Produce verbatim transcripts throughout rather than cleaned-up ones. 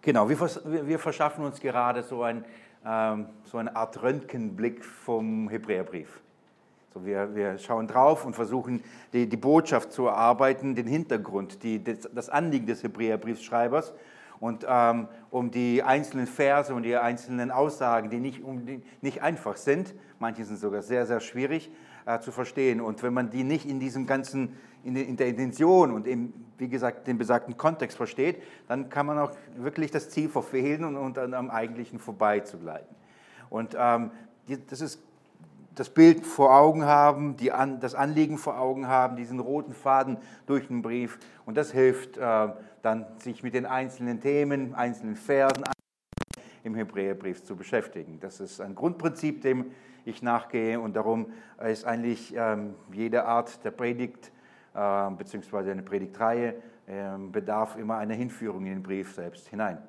Genau, wir, vers wir verschaffen uns gerade so, ein, ähm, so eine Art Röntgenblick vom Hebräerbrief. So wir, wir schauen drauf und versuchen, die, die Botschaft zu erarbeiten, den Hintergrund, die, das, das Anliegen des Hebräerbriefschreibers und ähm, um die einzelnen Verse und die einzelnen Aussagen, die nicht, um die nicht einfach sind, manche sind sogar sehr, sehr schwierig äh, zu verstehen. Und wenn man die nicht in diesem ganzen, in, in der Intention und im, wie gesagt, den besagten Kontext versteht, dann kann man auch wirklich das Ziel verfehlen und, und an, am Eigentlichen vorbeizugleiten. Und ähm, die, das ist das Bild vor Augen haben, die an, das Anliegen vor Augen haben, diesen roten Faden durch den Brief. Und das hilft äh, dann, sich mit den einzelnen Themen, einzelnen Versen im Hebräerbrief zu beschäftigen. Das ist ein Grundprinzip, dem ich nachgehe. Und darum ist eigentlich ähm, jede Art der Predigt, äh, beziehungsweise eine Predigtreihe, äh, bedarf immer einer Hinführung in den Brief selbst hinein.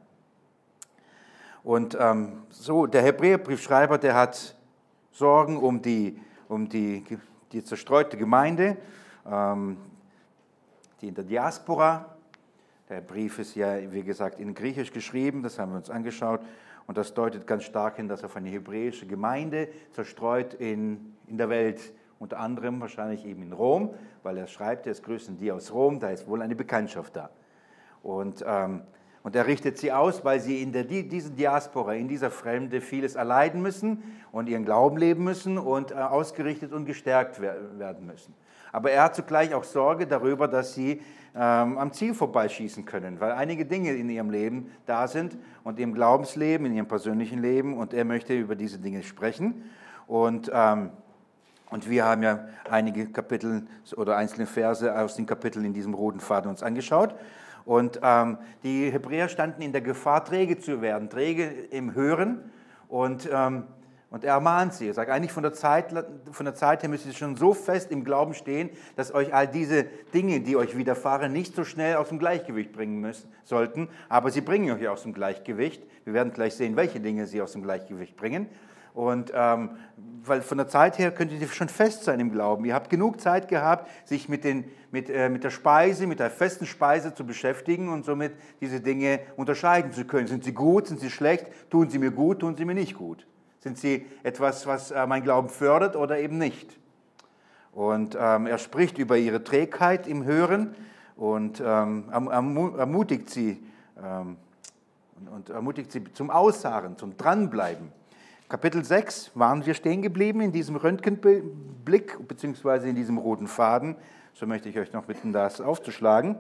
Und ähm, so, der Hebräerbriefschreiber, der hat Sorgen um die, um die, die zerstreute Gemeinde, ähm, die in der Diaspora. Der Brief ist ja, wie gesagt, in Griechisch geschrieben, das haben wir uns angeschaut. Und das deutet ganz stark hin, dass auf eine hebräische Gemeinde zerstreut in, in der Welt, unter anderem wahrscheinlich eben in Rom, weil er schreibt, es grüßen die aus Rom, da ist wohl eine Bekanntschaft da. Und ähm, Und er richtet sie aus, weil sie in der, dieser Diaspora, in dieser Fremde vieles erleiden müssen und ihren Glauben leben müssen und äh, ausgerichtet und gestärkt werden müssen. Aber er hat zugleich auch Sorge darüber, dass sie ähm, am Ziel vorbeischießen können, weil einige Dinge in ihrem Leben da sind und im Glaubensleben, in ihrem persönlichen Leben, und er möchte über diese Dinge sprechen. Und, ähm, und wir haben ja einige Kapitel oder einzelne Verse aus den Kapiteln in diesem roten Faden uns angeschaut. Und ähm, die Hebräer standen in der Gefahr, träge zu werden, träge im Hören. Und, ähm, und er ermahnt sie. Er sagt, eigentlich von der, Zeit, von der Zeit her müsst ihr schon so fest im Glauben stehen, dass euch all diese Dinge, die euch widerfahren, nicht so schnell aus dem Gleichgewicht bringen müssen, sollten. Aber sie bringen euch aus dem Gleichgewicht. Wir werden gleich sehen, welche Dinge sie aus dem Gleichgewicht bringen. Und ähm, weil von der Zeit her könnt ihr schon fest sein im Glauben. Ihr habt genug Zeit gehabt, sich mit, den, mit, äh, mit der Speise, mit der festen Speise zu beschäftigen und somit diese Dinge unterscheiden zu können. Sind sie gut, sind sie schlecht, tun sie mir gut, tun sie mir nicht gut? Sind sie etwas, was äh, mein Glauben fördert oder eben nicht? Und ähm, er spricht über ihre Trägheit im Hören und ähm, ermutigt sie, ähm, und ermutigt sie zum Ausharren, zum Dranbleiben. Kapitel sechs waren wir stehen geblieben in diesem Röntgenblick, beziehungsweise in diesem roten Faden. So möchte ich euch noch bitten, das aufzuschlagen.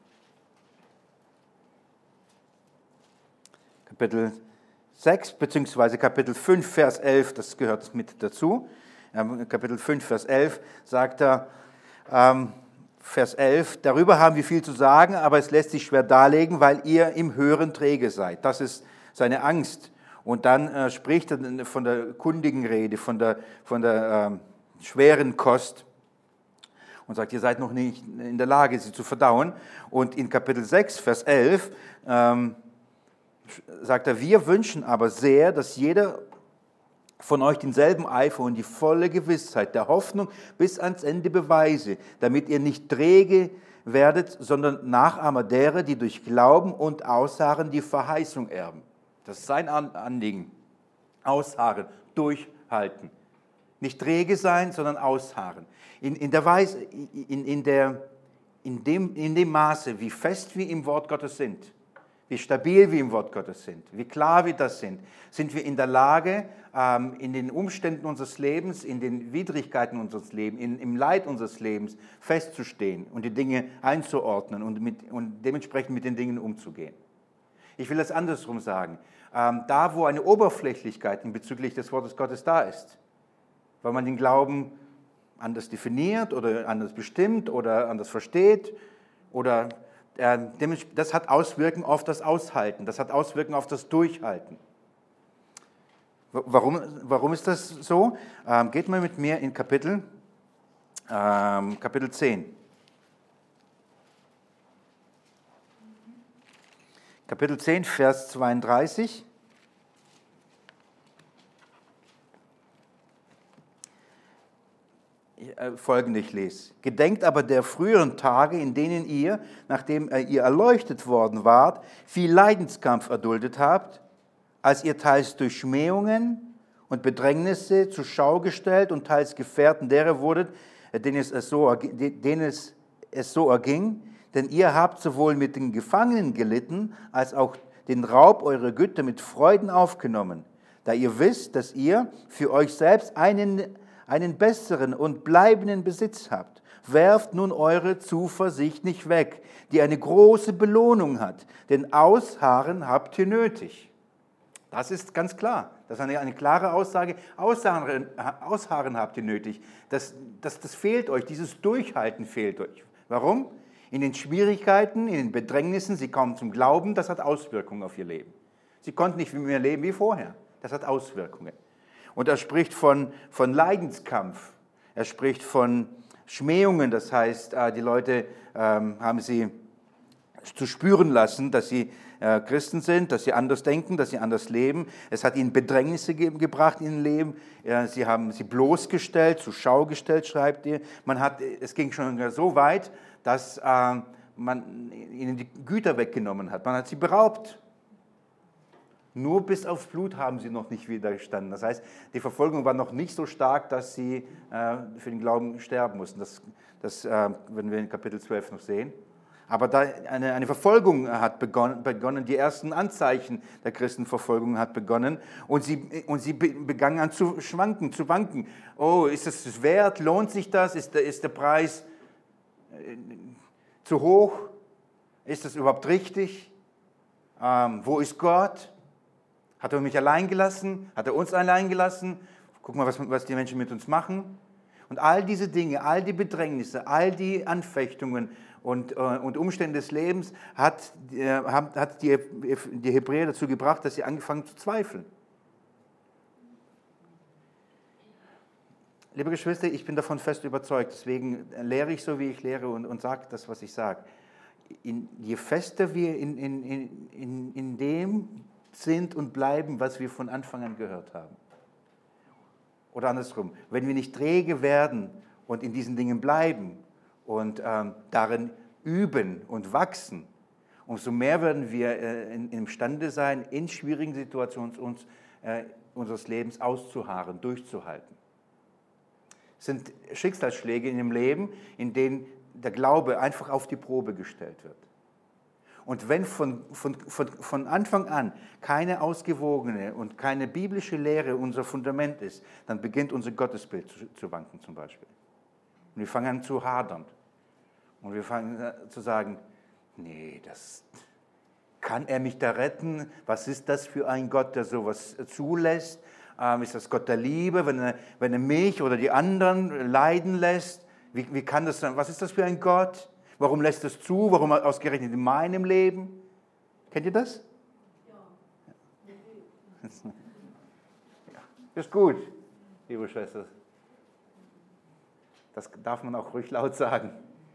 Kapitel sechs, beziehungsweise Kapitel fünf, Vers elf, das gehört mit dazu. Kapitel fünf, Vers elf sagt er, ähm, Vers elf, darüber haben wir viel zu sagen, aber es lässt sich schwer darlegen, weil ihr im Hören träge seid. Das ist seine Angst. Und dann äh, spricht er von der kundigen Rede, von der, von der äh, schweren Kost und sagt, ihr seid noch nicht in der Lage, sie zu verdauen. Und in Kapitel sechs, Vers elf, ähm, sagt er, wir wünschen aber sehr, dass jeder von euch denselben Eifer und die volle Gewissheit der Hoffnung bis ans Ende beweise, damit ihr nicht träge werdet, sondern Nachahmer derer, die durch Glauben und Ausharren die Verheißung erben. Das ist sein Anliegen. Ausharren, durchhalten. Nicht träge sein, sondern ausharren. In, in, der Weise, in, in, der, in, dem, in dem Maße, wie fest wir im Wort Gottes sind, wie stabil wir im Wort Gottes sind, wie klar wir das sind, sind wir in der Lage, ähm, in den Umständen unseres Lebens, in den Widrigkeiten unseres Lebens, in, im Leid unseres Lebens festzustehen und die Dinge einzuordnen und, mit, und dementsprechend mit den Dingen umzugehen. Ich will das andersrum sagen. Ähm, da, wo eine Oberflächlichkeit bezüglich des Wortes Gottes da ist, weil man den Glauben anders definiert oder anders bestimmt oder anders versteht, oder äh, das hat Auswirkungen auf das Aushalten, das hat Auswirkungen auf das Durchhalten. Warum, warum ist das so? Ähm, geht mal mit mir in Kapitel, ähm, Kapitel zehn. Kapitel zehn, Vers zweiunddreißig. folgende ich lese. Gedenkt aber der früheren Tage, in denen ihr, nachdem ihr erleuchtet worden wart, viel Leidenskampf erduldet habt, als ihr teils durch Schmähungen und Bedrängnisse zur Schau gestellt und teils Gefährten derer wurdet, denen es so, denen es, es so erging. Denn ihr habt sowohl mit den Gefangenen gelitten, als auch den Raub eurer Güter mit Freuden aufgenommen, da ihr wisst, dass ihr für euch selbst einen, einen besseren und bleibenden Besitz habt. Werft nun eure Zuversicht nicht weg, die eine große Belohnung hat, denn Ausharren habt ihr nötig. Das ist ganz klar. Das ist eine, eine klare Aussage. Ausharren, Ausharren habt ihr nötig. Das, das, das fehlt euch, dieses Durchhalten fehlt euch. Warum? In den Schwierigkeiten, in den Bedrängnissen, sie kommen zum Glauben, das hat Auswirkungen auf ihr Leben. Sie konnten nicht mehr leben wie vorher. Das hat Auswirkungen. Und er spricht von, von Leidenskampf. Er spricht von Schmähungen. Das heißt, die Leute ähm, haben sie zu spüren lassen, dass sie äh, Christen sind, dass sie anders denken, dass sie anders leben. Es hat ihnen Bedrängnisse ge- gebracht in ihrem Leben. Äh, sie haben sie bloßgestellt, zur Schau gestellt, schreibt ihr. Man hat, es ging schon so weit, dass äh, man ihnen die Güter weggenommen hat. Man hat sie beraubt. Nur bis aufs Blut haben sie noch nicht widerstanden. Das heißt, die Verfolgung war noch nicht so stark, dass sie äh, für den Glauben sterben mussten. Das, das äh, werden wir in Kapitel zwölf noch sehen. Aber da eine, eine Verfolgung hat begonnen, begonnen, die ersten Anzeichen der Christenverfolgung hat begonnen und sie, und sie begannen an zu schwanken, zu wanken. Oh, ist es wert? Lohnt sich das? Ist der, ist der Preis äh, zu hoch? Ist das überhaupt richtig? Ähm, wo ist Gott? Hat er mich allein gelassen? Hat er uns allein gelassen? Guck mal, was, was die Menschen mit uns machen. Und all diese Dinge, all die Bedrängnisse, all die Anfechtungen und, äh, und Umstände des Lebens hat, äh, hat die, die Hebräer dazu gebracht, dass sie angefangen zu zweifeln. Liebe Geschwister, ich bin davon fest überzeugt, deswegen lehre ich so, wie ich lehre und, und sage das, was ich sage. In, je fester wir in, in, in, in dem sind und bleiben, was wir von Anfang an gehört haben. Oder andersrum, wenn wir nicht träge werden und in diesen Dingen bleiben und ähm, darin üben und wachsen, umso mehr werden wir äh, in, imstande sein, in schwierigen Situationen uns, äh, unseres Lebens auszuharren, durchzuhalten. Es sind Schicksalsschläge in dem Leben, in denen der Glaube einfach auf die Probe gestellt wird. Und wenn von, von, von, von Anfang an keine ausgewogene und keine biblische Lehre unser Fundament ist, dann beginnt unser Gottesbild zu, zu wanken zum Beispiel. Und wir fangen an zu hadern. Und wir fangen an zu sagen, nee, das, kann er mich da retten? Was ist das für ein Gott, der sowas zulässt? Ähm, ist das Gott der Liebe, wenn er, wenn er mich oder die anderen leiden lässt? Wie, wie kann das sein? Was ist das für ein Gott? Warum lässt es zu? Warum ausgerechnet in meinem Leben? Kennt ihr das? Ja. Ja. Ist gut, liebe Schwester. Das darf man auch ruhig laut sagen.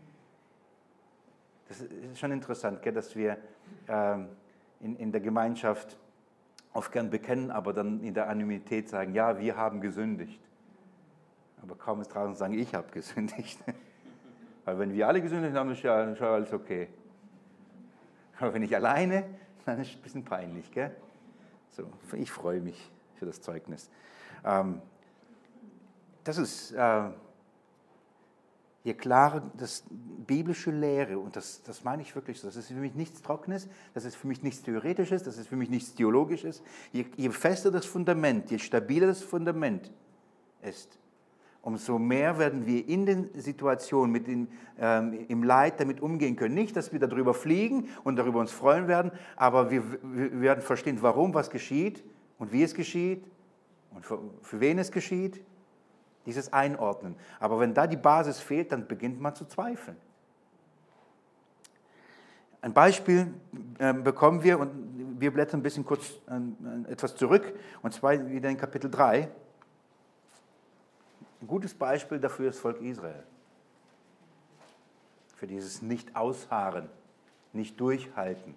Das ist schon interessant, gell, dass wir ähm, in, in der Gemeinschaft oft gern bekennen, aber dann in der Anonymität sagen, ja, wir haben gesündigt. Aber kaum ist draußen sagen, ich habe gesündigt. Weil wenn wir alle gesündigt haben, ist ja schon alles okay. Aber wenn ich alleine, dann ist es ein bisschen peinlich, gell? So, ich freue mich für das Zeugnis. Ähm, das ist, äh, je klarer das biblische Lehre, und das, das meine ich wirklich so, das ist für mich nichts Trockenes, das ist für mich nichts Theoretisches, das ist für mich nichts Theologisches. Je, je fester das Fundament, je stabiler das Fundament ist, umso mehr werden wir in den Situationen, mit den, ähm, im Leid damit umgehen können. Nicht, dass wir darüber fliegen und darüber uns freuen werden, aber wir, wir werden verstehen, warum was geschieht und wie es geschieht und für, für wen es geschieht. Dieses Einordnen. Aber wenn da die Basis fehlt, dann beginnt man zu zweifeln. Ein Beispiel äh, bekommen wir, und wir blättern ein bisschen kurz äh, etwas zurück, und zwar wieder in Kapitel drei. Ein gutes Beispiel dafür ist das Volk Israel. Für dieses Nicht-Ausharren, nicht durchhalten.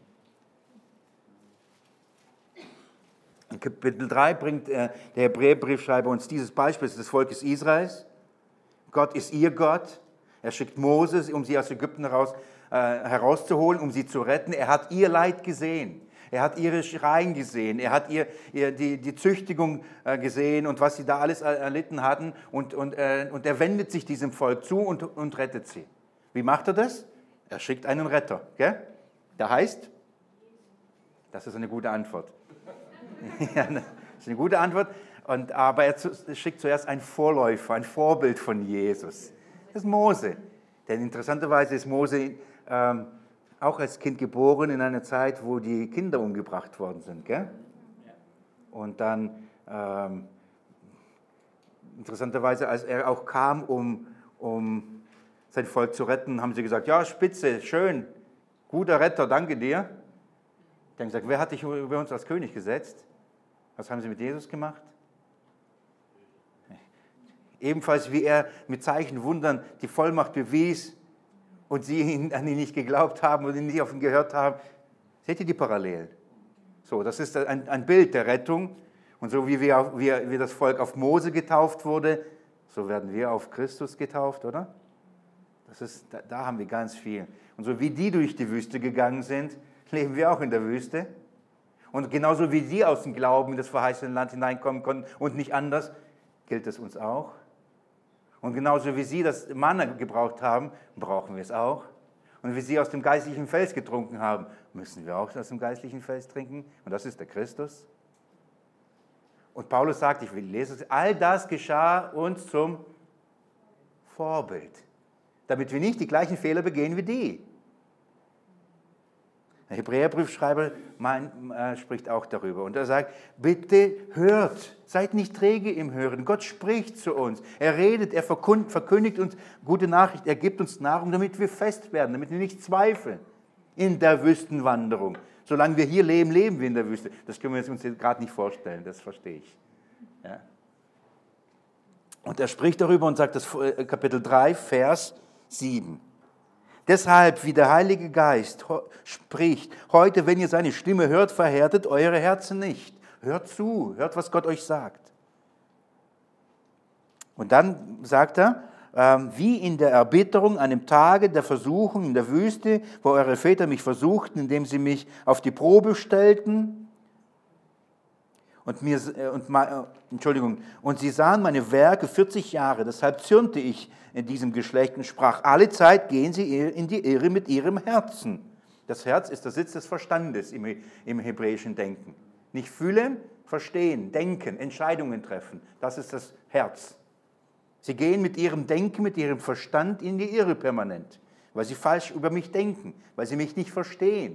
In Kapitel drei bringt äh, der Hebräerbriefschreiber uns dieses Beispiel des Volkes Israels. Gott ist ihr Gott. Er schickt Moses, um sie aus Ägypten heraus, äh, herauszuholen, um sie zu retten. Er hat ihr Leid gesehen. Er hat ihre Schreien gesehen. Er hat ihr, ihr die, die Züchtigung äh, gesehen und was sie da alles erlitten hatten. Und, und, äh, und er wendet sich diesem Volk zu und, und rettet sie. Wie macht er das? Er schickt einen Retter. Gell? Der heißt? Das ist eine gute Antwort. Ja, das ist eine gute Antwort. Und, aber er schickt zuerst einen Vorläufer, ein Vorbild von Jesus. Das ist Mose. Denn interessanterweise ist Mose ähm, auch als Kind geboren in einer Zeit, wo die Kinder umgebracht worden sind. Gell? Und dann, ähm, interessanterweise, als er auch kam, um, um sein Volk zu retten, haben sie gesagt, ja, spitze, schön, guter Retter, danke dir. Die haben gesagt, wer hat dich über uns als König gesetzt? Was haben sie mit Jesus gemacht? Ebenfalls wie er mit Zeichen, Wundern die Vollmacht bewies und sie an ihn nicht geglaubt haben und ihn nicht auf ihn gehört haben. Seht ihr die Parallelen? So, das ist ein, ein Bild der Rettung. Und so wie, wir, wie, wie das Volk auf Mose getauft wurde, so werden wir auf Christus getauft, oder? Das ist, da, da haben wir ganz viel. Und so wie die durch die Wüste gegangen sind, leben wir auch in der Wüste. Und genauso wie die aus dem Glauben in das verheißene Land hineinkommen konnten und nicht anders, gilt es uns auch. Und genauso wie sie das Manna gebraucht haben, brauchen wir es auch. Und wie sie aus dem geistlichen Fels getrunken haben, müssen wir auch aus dem geistlichen Fels trinken. Und das ist der Christus. Und Paulus sagt, ich will lesen, all das geschah uns zum Vorbild, damit wir nicht die gleichen Fehler begehen wie die. Der Hebräerbriefschreiber mein, äh, spricht auch darüber und er sagt, bitte hört, seid nicht träge im Hören. Gott spricht zu uns, er redet, er verkündigt, verkündigt uns gute Nachricht, er gibt uns Nahrung, damit wir fest werden, damit wir nicht zweifeln in der Wüstenwanderung. Solange wir hier leben, leben wir in der Wüste. Das können wir uns gerade nicht vorstellen, das verstehe ich. Ja. Und er spricht darüber und sagt, das Kapitel drei, Vers sieben. Deshalb, wie der Heilige Geist spricht, heute, wenn ihr seine Stimme hört, verhärtet eure Herzen nicht. Hört zu, hört, was Gott euch sagt. Und dann sagt er, wie in der Erbitterung an dem Tage der Versuchung in der Wüste, wo eure Väter mich versuchten, indem sie mich auf die Probe stellten, und mir, und, Entschuldigung, und sie sahen meine Werke vierzig Jahre, deshalb zürnte ich in diesem Geschlecht und sprach, alle Zeit gehen sie in die Irre mit ihrem Herzen. Das Herz ist der Sitz des Verstandes im, im hebräischen Denken. Nicht fühlen, verstehen, denken, Entscheidungen treffen, das ist das Herz. Sie gehen mit ihrem Denken, mit ihrem Verstand in die Irre permanent, weil sie falsch über mich denken, weil sie mich nicht verstehen.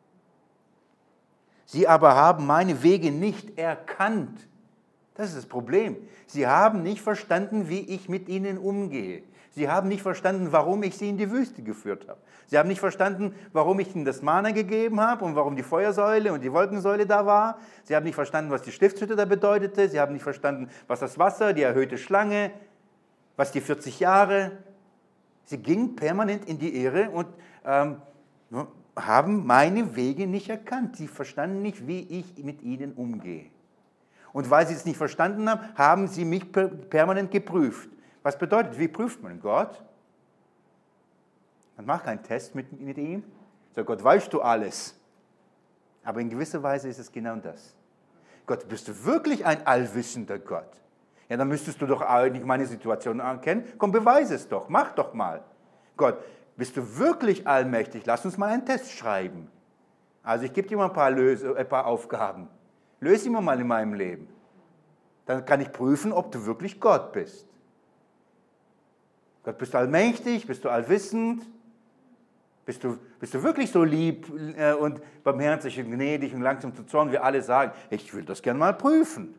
Sie aber haben meine Wege nicht erkannt. Das ist das Problem. Sie haben nicht verstanden, wie ich mit ihnen umgehe. Sie haben nicht verstanden, warum ich sie in die Wüste geführt habe. Sie haben nicht verstanden, warum ich ihnen das Manna gegeben habe und warum die Feuersäule und die Wolkensäule da war. Sie haben nicht verstanden, was die Stiftshütte da bedeutete. Sie haben nicht verstanden, was das Wasser, die erhöhte Schlange, was die vierzig Jahre. Sie gingen permanent in die Irre und ähm, haben meine Wege nicht erkannt. Sie verstanden nicht, wie ich mit ihnen umgehe. Und weil sie es nicht verstanden haben, haben sie mich permanent geprüft. Was bedeutet, wie prüft man Gott? Man macht keinen Test mit, mit ihm. So, Gott, weißt du alles? Aber in gewisser Weise ist es genau das. Gott, bist du wirklich ein allwissender Gott? Ja, dann müsstest du doch eigentlich meine Situation erkennen. Komm, beweise es doch, mach doch mal. Gott, bist du wirklich allmächtig? Lass uns mal einen Test schreiben. Also ich gebe dir mal ein paar, Löse, ein paar Aufgaben. Löse sie mal in meinem Leben. Dann kann ich prüfen, ob du wirklich Gott bist. Gott, bist du allmächtig? Bist du allwissend? Bist du, bist du wirklich so lieb und barmherzig und gnädig und langsam zu Zorn, wie alle sagen? Ich will das gerne mal prüfen.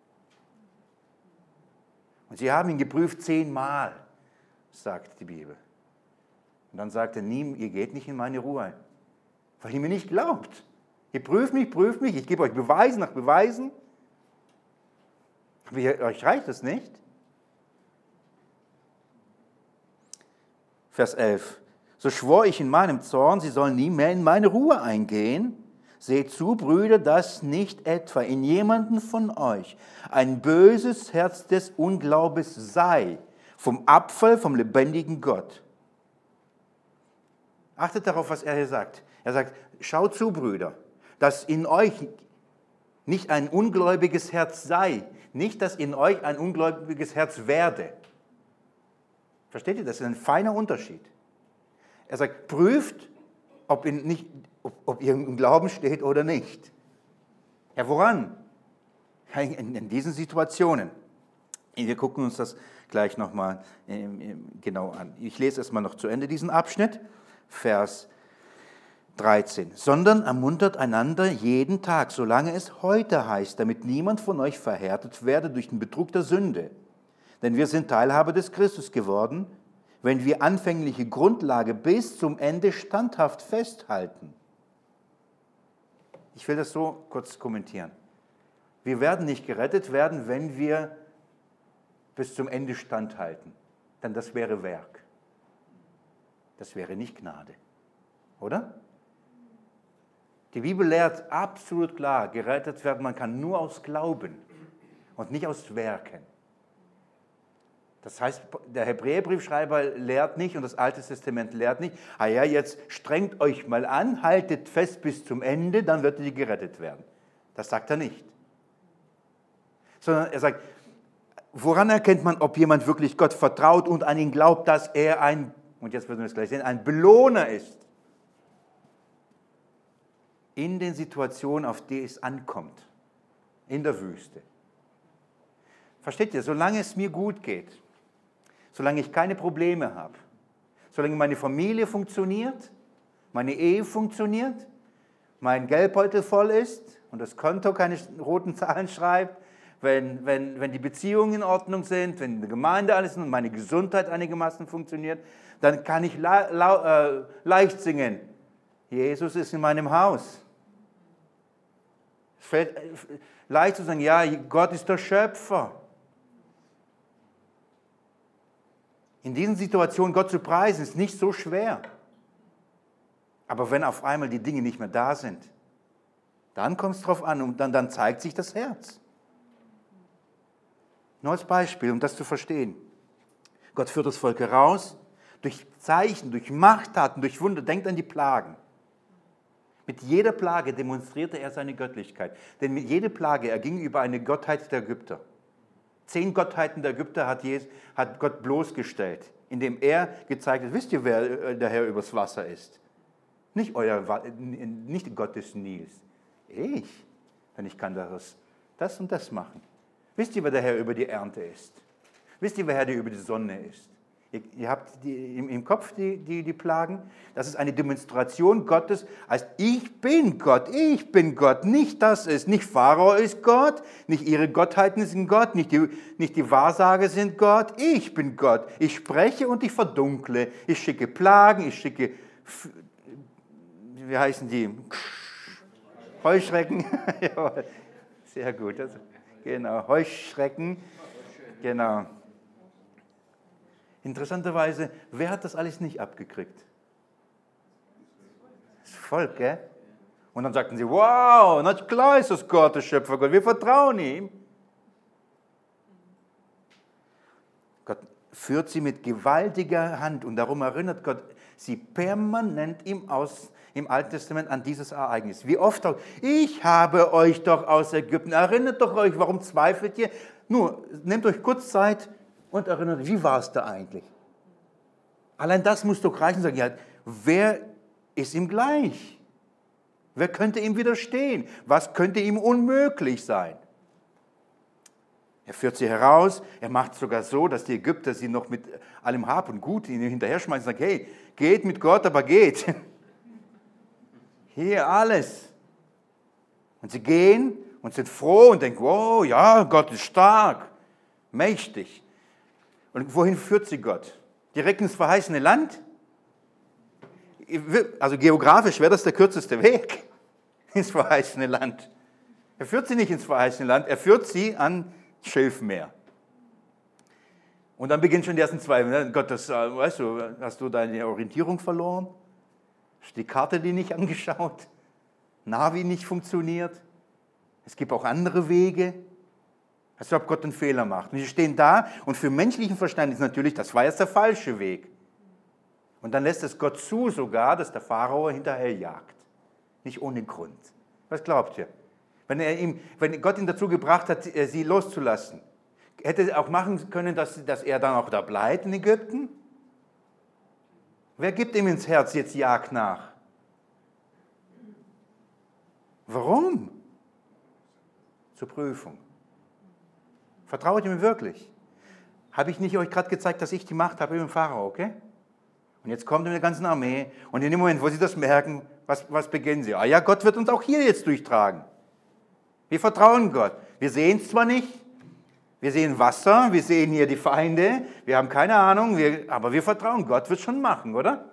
Und sie haben ihn geprüft zehnmal, sagt die Bibel. Und dann sagt er, nie, ihr geht nicht in meine Ruhe, weil ihr mir nicht glaubt. Ihr prüft mich, prüft mich, ich gebe euch Beweise nach Beweisen. Aber ihr, euch reicht es nicht. Vers elf. So schwor ich in meinem Zorn, sie sollen nie mehr in meine Ruhe eingehen. Seht zu, Brüder, dass nicht etwa in jemanden von euch ein böses Herz des Unglaubens sei, vom Abfall vom lebendigen Gott. Achtet darauf, was er hier sagt. Er sagt, schaut zu, Brüder, dass in euch nicht ein ungläubiges Herz sei, nicht, dass in euch ein ungläubiges Herz werde. Versteht ihr? Das ist ein feiner Unterschied. Er sagt, prüft, ob, in nicht, ob, ob ihr im Glauben steht oder nicht. Ja, woran? In, in diesen Situationen. Wir gucken uns das gleich nochmal genau an. Ich lese erstmal noch zu Ende diesen Abschnitt, Vers dreizehn. Sondern ermuntert einander jeden Tag, solange es heute heißt, damit niemand von euch verhärtet werde durch den Betrug der Sünde. Denn wir sind Teilhaber des Christus geworden, wenn wir anfängliche Grundlage bis zum Ende standhaft festhalten. Ich will das so kurz kommentieren. Wir werden nicht gerettet werden, wenn wir bis zum Ende standhalten. Denn das wäre Werk. Das wäre nicht Gnade. Oder? Die Bibel lehrt absolut klar, gerettet werden man kann nur aus Glauben und nicht aus Werken. Das heißt, der Hebräerbriefschreiber lehrt nicht und das Alte Testament lehrt nicht, ah ja, jetzt strengt euch mal an, haltet fest bis zum Ende, dann werdet ihr gerettet werden. Das sagt er nicht. Sondern er sagt, woran erkennt man, ob jemand wirklich Gott vertraut und an ihn glaubt, dass er ein, und jetzt werden wir es gleich sehen, ein Belohner ist? In den Situationen, auf die es ankommt, in der Wüste. Versteht ihr, solange es mir gut geht, solange ich keine Probleme habe, solange meine Familie funktioniert, meine Ehe funktioniert, mein Geldbeutel voll ist und das Konto keine roten Zahlen schreibt, wenn, wenn, wenn die Beziehungen in Ordnung sind, wenn die Gemeinde alles ist und meine Gesundheit einigermaßen funktioniert, dann kann ich la, la, äh, leicht singen, Jesus ist in meinem Haus. Es fällt leicht zu sagen, ja, Gott ist der Schöpfer. In diesen Situationen Gott zu preisen, ist nicht so schwer. Aber wenn auf einmal die Dinge nicht mehr da sind, dann kommt es drauf an und dann, dann zeigt sich das Herz. Neues Beispiel, um das zu verstehen. Gott führt das Volk heraus, durch Zeichen, durch Machttaten, durch Wunder. Denkt an die Plagen. Mit jeder Plage demonstrierte er seine Göttlichkeit. Denn mit jeder Plage, er ging über eine Gottheit der Ägypter. Zehn Gottheiten der Ägypter hat, Jesus, hat Gott bloßgestellt, indem er gezeigt hat, wisst ihr, wer der Herr übers Wasser ist? Nicht, euer, nicht Gott des Nils. Ich, denn ich kann das, das und das machen. Wisst ihr, wer der Herr über die Ernte ist? Wisst ihr, wer der Herr über die Sonne ist? Ihr, ihr habt die, im, im Kopf die, die, die Plagen. Das ist eine Demonstration Gottes, als ich bin Gott, ich bin Gott. Nicht das ist, nicht Pharao ist Gott, nicht ihre Gottheiten sind Gott, nicht die, nicht die Wahrsager sind Gott, ich bin Gott. Ich spreche und ich verdunkle. Ich schicke Plagen, ich schicke, wie heißen die? Heuschrecken. Ja, sehr gut. Also, genau, Heuschrecken. Genau. Interessanterweise, wer hat das alles nicht abgekriegt? Das Volk, gell? Und dann sagten sie, wow, na klar ist das Gott, der Schöpfergott, wir vertrauen ihm. Gott führt sie mit gewaltiger Hand und darum erinnert Gott sie permanent im, Aus, im Alten Testament an dieses Ereignis. Wie oft auch, ich habe euch doch aus Ägypten, erinnert doch euch, warum zweifelt ihr? Nur, nehmt euch kurz Zeit und erinnert euch, wie war es da eigentlich? Allein das muss doch reichen, sagen, ja, wer ist ihm gleich? Wer könnte ihm widerstehen? Was könnte ihm unmöglich sein? Er führt sie heraus, er macht sogar so, dass die Ägypter sie noch mit allem Hab und Gut ihnen hinterher schmeißen und sagen, hey, geht mit Gott, aber geht. Hier alles. Und sie gehen und sind froh und denken, wow, ja, Gott ist stark, mächtig. Und wohin führt sie Gott? Direkt ins verheißene Land? Also geografisch wäre das der kürzeste Weg ins verheißene Land. Er führt sie nicht ins verheißene Land, er führt sie an Schilfmeer. Und dann beginnen schon die ersten Zweifel. Gott, das, weißt du, hast du deine Orientierung verloren? Hast du die Karte die nicht angeschaut? Navi nicht funktioniert? Es gibt auch andere Wege. Als ob Gott einen Fehler macht. Und sie stehen da und für menschlichen Verstand ist natürlich, das war jetzt der falsche Weg. Und dann lässt es Gott zu sogar, dass der Pharao hinterherjagt. Nicht ohne Grund. Was glaubt ihr? Wenn, er ihm, wenn Gott ihn dazu gebracht hat, sie loszulassen, hätte er auch machen können, dass, dass er dann auch da bleibt in Ägypten? Wer gibt ihm ins Herz, jetzt Jagd nach? Warum? Zur Prüfung. Vertraut ihr mir wirklich? Habe ich nicht euch gerade gezeigt, dass ich die Macht habe über den Pharao, okay? Und jetzt kommt er mit der ganzen Armee und in dem Moment, wo sie das merken, was, was beginnen sie? Ah ja, Gott wird uns auch hier jetzt durchtragen. Wir vertrauen Gott. Wir sehen es zwar nicht, wir sehen Wasser, wir sehen hier die Feinde, wir haben keine Ahnung, wir, aber wir vertrauen, Gott wird schon machen, oder?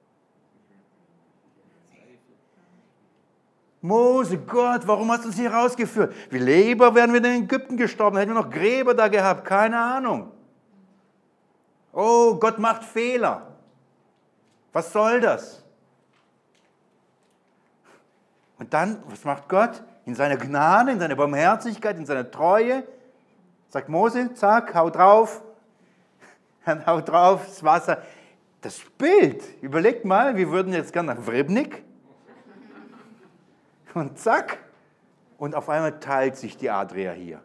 Mose, Gott, warum hast du uns hier rausgeführt? Wie lieber wären wir in Ägypten gestorben, hätten wir noch Gräber da gehabt, keine Ahnung. Oh, Gott macht Fehler. Was soll das? Und dann, was macht Gott? In seiner Gnade, in seiner Barmherzigkeit, in seiner Treue, sagt Mose, zack, hau drauf, dann hau drauf, das Wasser. Das Bild, überlegt mal, wir würden jetzt gerne nach Wribnik. Und zack, und auf einmal teilt sich die Adria hier.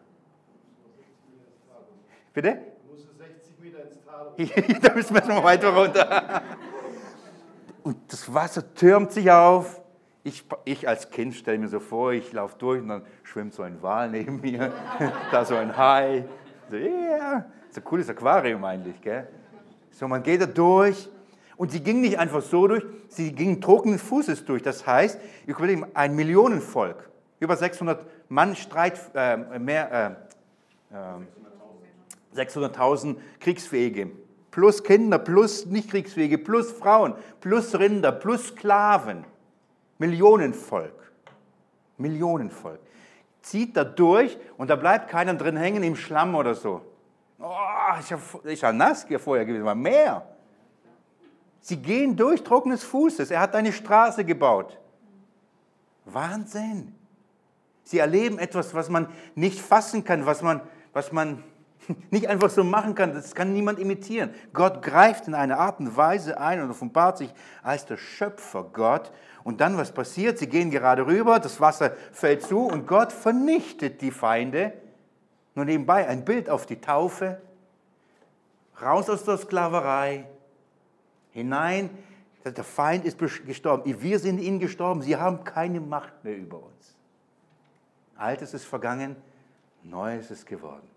Bitte? Du musst sechzig Meter ins Tal. Da müssen wir noch weiter runter. Und das Wasser türmt sich auf. Ich, ich als Kind stelle mir so vor, ich laufe durch und dann schwimmt so ein Wal neben mir, da so ein Hai. So, yeah. Das ist ein cooles Aquarium eigentlich, gell? So, man geht da durch. Und sie ging nicht einfach so durch, sie ging trockenen Fußes durch. Das heißt, ich überlege, ein Millionenvolk, über sechshundert Mann Streit, äh, mehr, äh, äh, sechshunderttausend Kriegsfähige, plus Kinder, plus Nicht-Kriegsfähige, plus Frauen, plus Rinder, plus Sklaven. Millionenvolk. Millionenvolk. Zieht da durch und da bleibt keiner drin hängen im Schlamm oder so. Oh, ich war ich nass vorher gewesen, war mehr. Sie gehen durch trockenes Fußes. Er hat eine Straße gebaut. Wahnsinn. Sie erleben etwas, was man nicht fassen kann, was man, was man nicht einfach so machen kann. Das kann niemand imitieren. Gott greift in eine Art und Weise ein und offenbart sich als der Schöpfer Gott. Und dann, was passiert? Sie gehen gerade rüber, das Wasser fällt zu und Gott vernichtet die Feinde. Nur nebenbei ein Bild auf die Taufe. Raus aus der Sklaverei. Hinein, der Feind ist gestorben. Wir sind ihnen gestorben. Sie haben keine Macht mehr über uns. Altes ist vergangen, Neues ist geworden.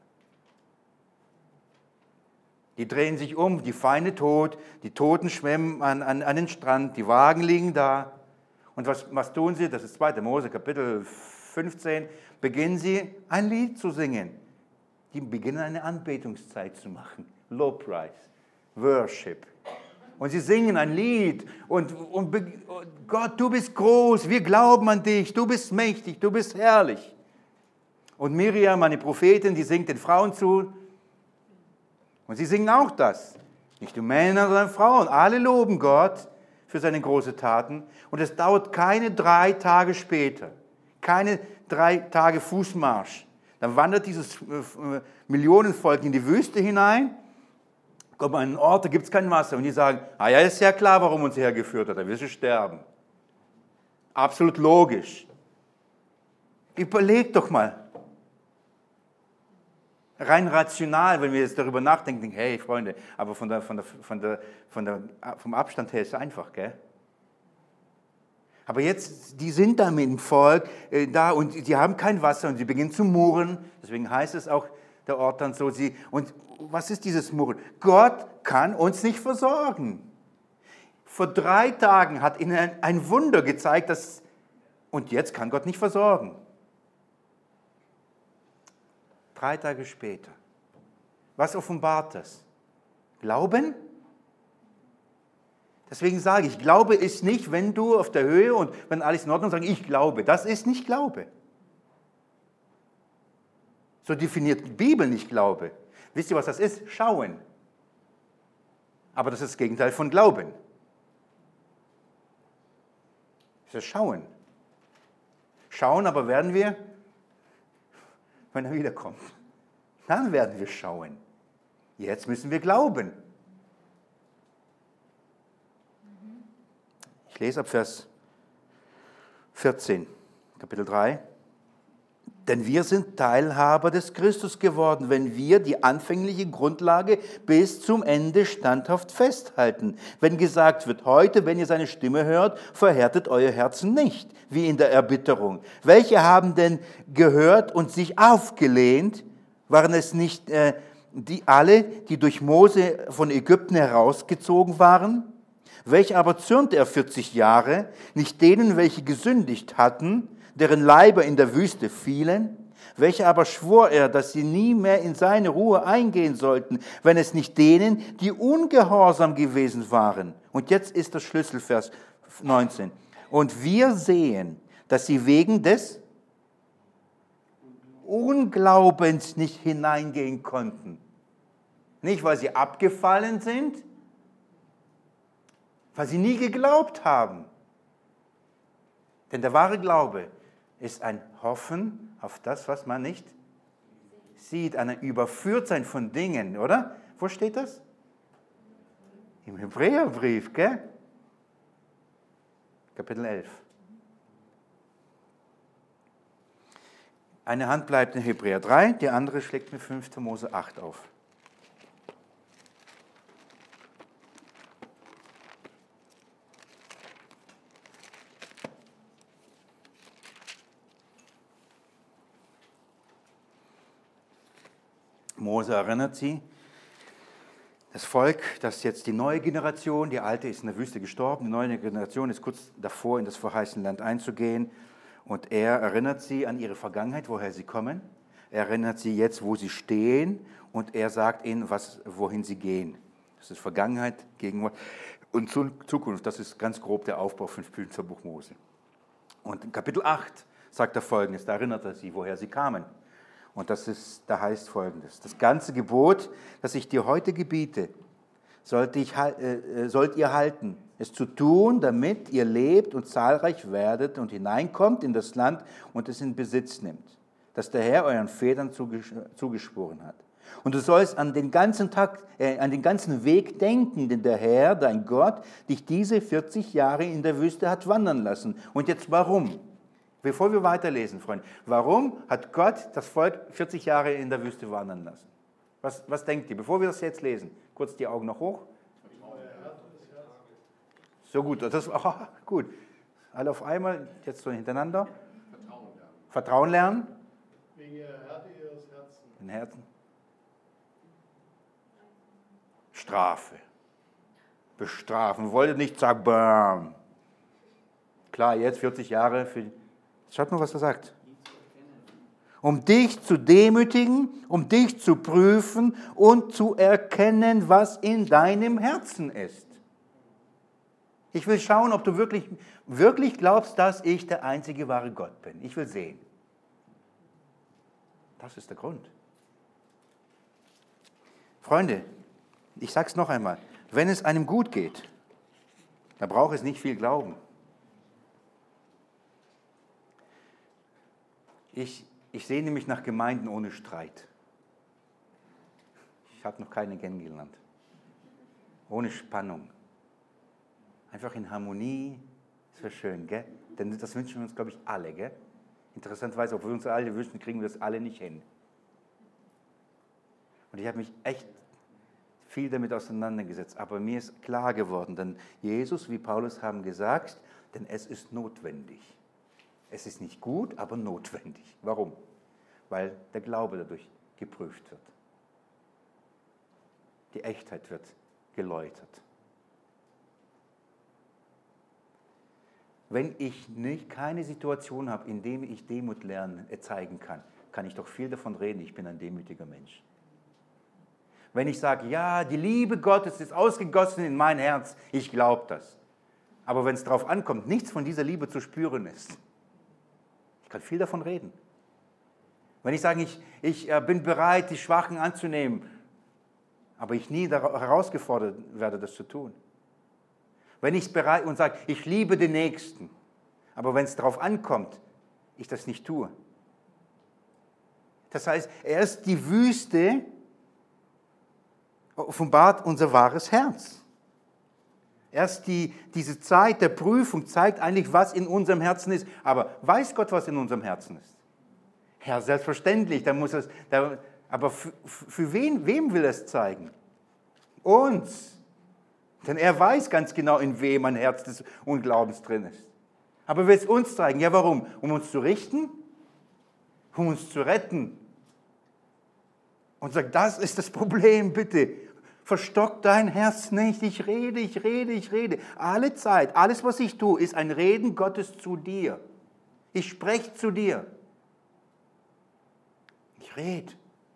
Die drehen sich um, die Feinde tot, die Toten schwimmen an, an, an den Strand, die Wagen liegen da. Und was, was tun sie? Das ist zweiter Mose, Kapitel fünfzehn. Beginnen sie, ein Lied zu singen. Die beginnen eine Anbetungszeit zu machen. Lobpreis, Worship. Und sie singen ein Lied und, und, und Gott, du bist groß, wir glauben an dich, du bist mächtig, du bist herrlich. Und Miriam, eine Prophetin, die singt den Frauen zu und sie singen auch das. Nicht nur Männer, sondern Frauen. Alle loben Gott für seine großen Taten. Und es dauert keine drei Tage später, keine drei Tage Fußmarsch. Dann wandert dieses Millionenvolk in die Wüste hinein. Kommt an einen Ort, da gibt es kein Wasser. Und die sagen, ah ja, ist ja klar, warum uns hergeführt hat. Er will sie sterben. Absolut logisch. Überlegt doch mal. Rein rational, wenn wir jetzt darüber nachdenken, denken, hey Freunde, aber von der, von der, von der, von der, vom Abstand her ist es einfach, gell? Aber jetzt, die sind da mit dem Volk äh, da und die haben kein Wasser und sie beginnen zu murren. Deswegen heißt es auch, der Ort dann so, sie, und was ist dieses Murren? Gott kann uns nicht versorgen. Vor drei Tagen hat ihnen ein Wunder gezeigt, dass, und jetzt kann Gott nicht versorgen. Drei Tage später. Was offenbart das? Glauben? Deswegen sage ich, Glaube ist nicht, wenn du auf der Höhe und wenn alles in Ordnung sagst, ich glaube. Das ist nicht Glaube. So definiert die Bibel nicht Glaube. Wisst ihr, was das ist? Schauen. Aber das ist das Gegenteil von Glauben. Das ist Schauen. Schauen aber werden wir, wenn er wiederkommt. Dann werden wir schauen. Jetzt müssen wir glauben. Ich lese ab Vers vierzehn, Kapitel drei. Denn wir sind Teilhaber des Christus geworden, wenn wir die anfängliche Grundlage bis zum Ende standhaft festhalten. Wenn gesagt wird, heute, wenn ihr seine Stimme hört, verhärtet euer Herzen nicht, wie in der Erbitterung. Welche haben denn gehört und sich aufgelehnt? Waren es nicht äh, die alle, die durch Mose von Ägypten herausgezogen waren? Welche aber zürnte er vierzig Jahre? Nicht denen, welche gesündigt hatten, deren Leiber in der Wüste fielen? Welche aber schwor er, dass sie nie mehr in seine Ruhe eingehen sollten, wenn es nicht denen, die ungehorsam gewesen waren? Und jetzt ist das Schlüsselvers neunzehn. Und wir sehen, dass sie wegen des Unglaubens nicht hineingehen konnten. Nicht, weil sie abgefallen sind, weil sie nie geglaubt haben. Denn der wahre Glaube ist ein Hoffen auf das, was man nicht sieht, ein Überführtsein von Dingen, oder? Wo steht das? Im Hebräerbrief, gell? Kapitel elf. Eine Hand bleibt in Hebräer drei, die andere schlägt mir fünfter Mose acht auf. Mose erinnert sie, das Volk, das jetzt die neue Generation, die alte ist in der Wüste gestorben, die neue Generation ist kurz davor, in das verheißene Land einzugehen. Und er erinnert sie an ihre Vergangenheit, woher sie kommen. Er erinnert sie jetzt, wo sie stehen. Und er sagt ihnen, was, wohin sie gehen. Das ist Vergangenheit, Gegenwart und Zukunft. Das ist ganz grob der Aufbau vom Buch Mose. Und in Kapitel acht sagt er Folgendes, da erinnert er sie, woher sie kamen. Und das ist, da heißt Folgendes: Das ganze Gebot, das ich dir heute gebiete, sollt, ich, äh, sollt ihr halten, es zu tun, damit ihr lebt und zahlreich werdet und hineinkommt in das Land und es in Besitz nimmt, das der Herr euren Vätern zugeschworen hat. Und du sollst an den ganzen Tag, äh, an den ganzen Weg denken, den der Herr, dein Gott, dich diese vierzig Jahre in der Wüste hat wandern lassen. Und jetzt warum? Bevor wir weiterlesen, Freunde, warum hat Gott das Volk vierzig Jahre in der Wüste wandern lassen? Was, was denkt ihr? Bevor wir das jetzt lesen, kurz die Augen noch hoch. So gut, das ist oh, gut. Alle auf einmal, jetzt so hintereinander. Vertrauen lernen. Vertrauen lernen. Wegen der Härte ihres Herzens. In Herzen. Strafe. Bestrafen. Wolltet nicht sagen, bam. Klar, jetzt vierzig Jahre. Für, schaut mal, was er sagt. Um dich zu demütigen, um dich zu prüfen und zu erkennen, was in deinem Herzen ist. Ich will schauen, ob du wirklich, wirklich glaubst, dass ich der einzige wahre Gott bin. Ich will sehen. Das ist der Grund. Freunde, ich sage es noch einmal, wenn es einem gut geht, dann braucht es nicht viel Glauben. Ich, ich sehne mich nach Gemeinden ohne Streit. Ich habe noch keine kennengelernt. Ohne Spannung. Einfach in Harmonie. Das wäre schön, gell? Denn das wünschen wir uns, glaube ich, alle, gell? Interessanterweise, obwohl wir uns alle wünschen, kriegen wir das alle nicht hin. Und ich habe mich echt viel damit auseinandergesetzt. Aber mir ist klar geworden, denn Jesus, wie Paulus haben gesagt, denn es ist notwendig. Es ist nicht gut, aber notwendig. Warum? Weil der Glaube dadurch geprüft wird. Die Echtheit wird geläutert. Wenn ich nicht, keine Situation habe, in der ich Demut lernen, zeigen kann, kann ich doch viel davon reden, ich bin ein demütiger Mensch. Wenn ich sage, ja, die Liebe Gottes ist ausgegossen in mein Herz, ich glaube das. Aber wenn es darauf ankommt, nichts von dieser Liebe zu spüren ist, ich kann viel davon reden. Wenn ich sage, ich, ich bin bereit, die Schwachen anzunehmen, aber ich nie herausgefordert werde, das zu tun. Wenn ich bereit und sage, ich liebe den Nächsten, aber wenn es darauf ankommt, ich das nicht tue, Das heißt, erst die Wüste offenbart unser wahres Herz. Erst die, diese Zeit der Prüfung zeigt eigentlich, was in unserem Herzen ist. Aber weiß Gott, was in unserem Herzen ist? Ja, selbstverständlich. Da muss es, da, aber für, für wen, wem will er es zeigen? Uns. Denn er weiß ganz genau, in wem ein Herz des Unglaubens drin ist. Aber er will es uns zeigen. Ja, warum? Um uns zu richten? Um uns zu retten? Und sagt, das ist das Problem, bitte. Verstock dein Herz nicht. Ich rede, ich rede, ich rede. Alle Zeit, alles, was ich tue, ist ein Reden Gottes zu dir. Ich spreche zu dir. Ich rede.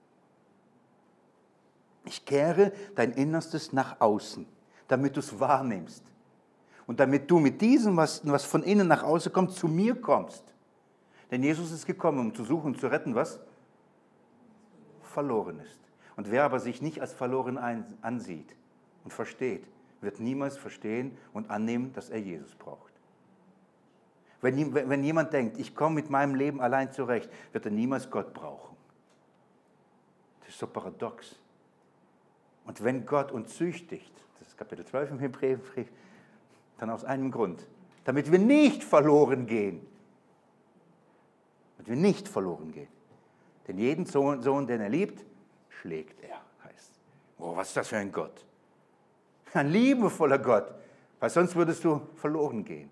Ich kehre dein Innerstes nach außen, damit du es wahrnimmst. Und damit du mit diesem, was, was von innen nach außen kommt, zu mir kommst. Denn Jesus ist gekommen, um zu suchen und zu retten, was verloren ist. Und wer aber sich nicht als verloren ansieht und versteht, wird niemals verstehen und annehmen, dass er Jesus braucht. Wenn, wenn jemand denkt, ich komme mit meinem Leben allein zurecht, wird er niemals Gott brauchen. Das ist so paradox. Und wenn Gott uns züchtigt, das ist Kapitel zwölf im Hebräerbrief, dann aus einem Grund, damit wir nicht verloren gehen. Damit wir nicht verloren gehen. Denn jeden Sohn, Sohn, den er liebt, schlägt er, heißt. Oh, was ist das für ein Gott? Ein liebevoller Gott, weil sonst würdest du verloren gehen.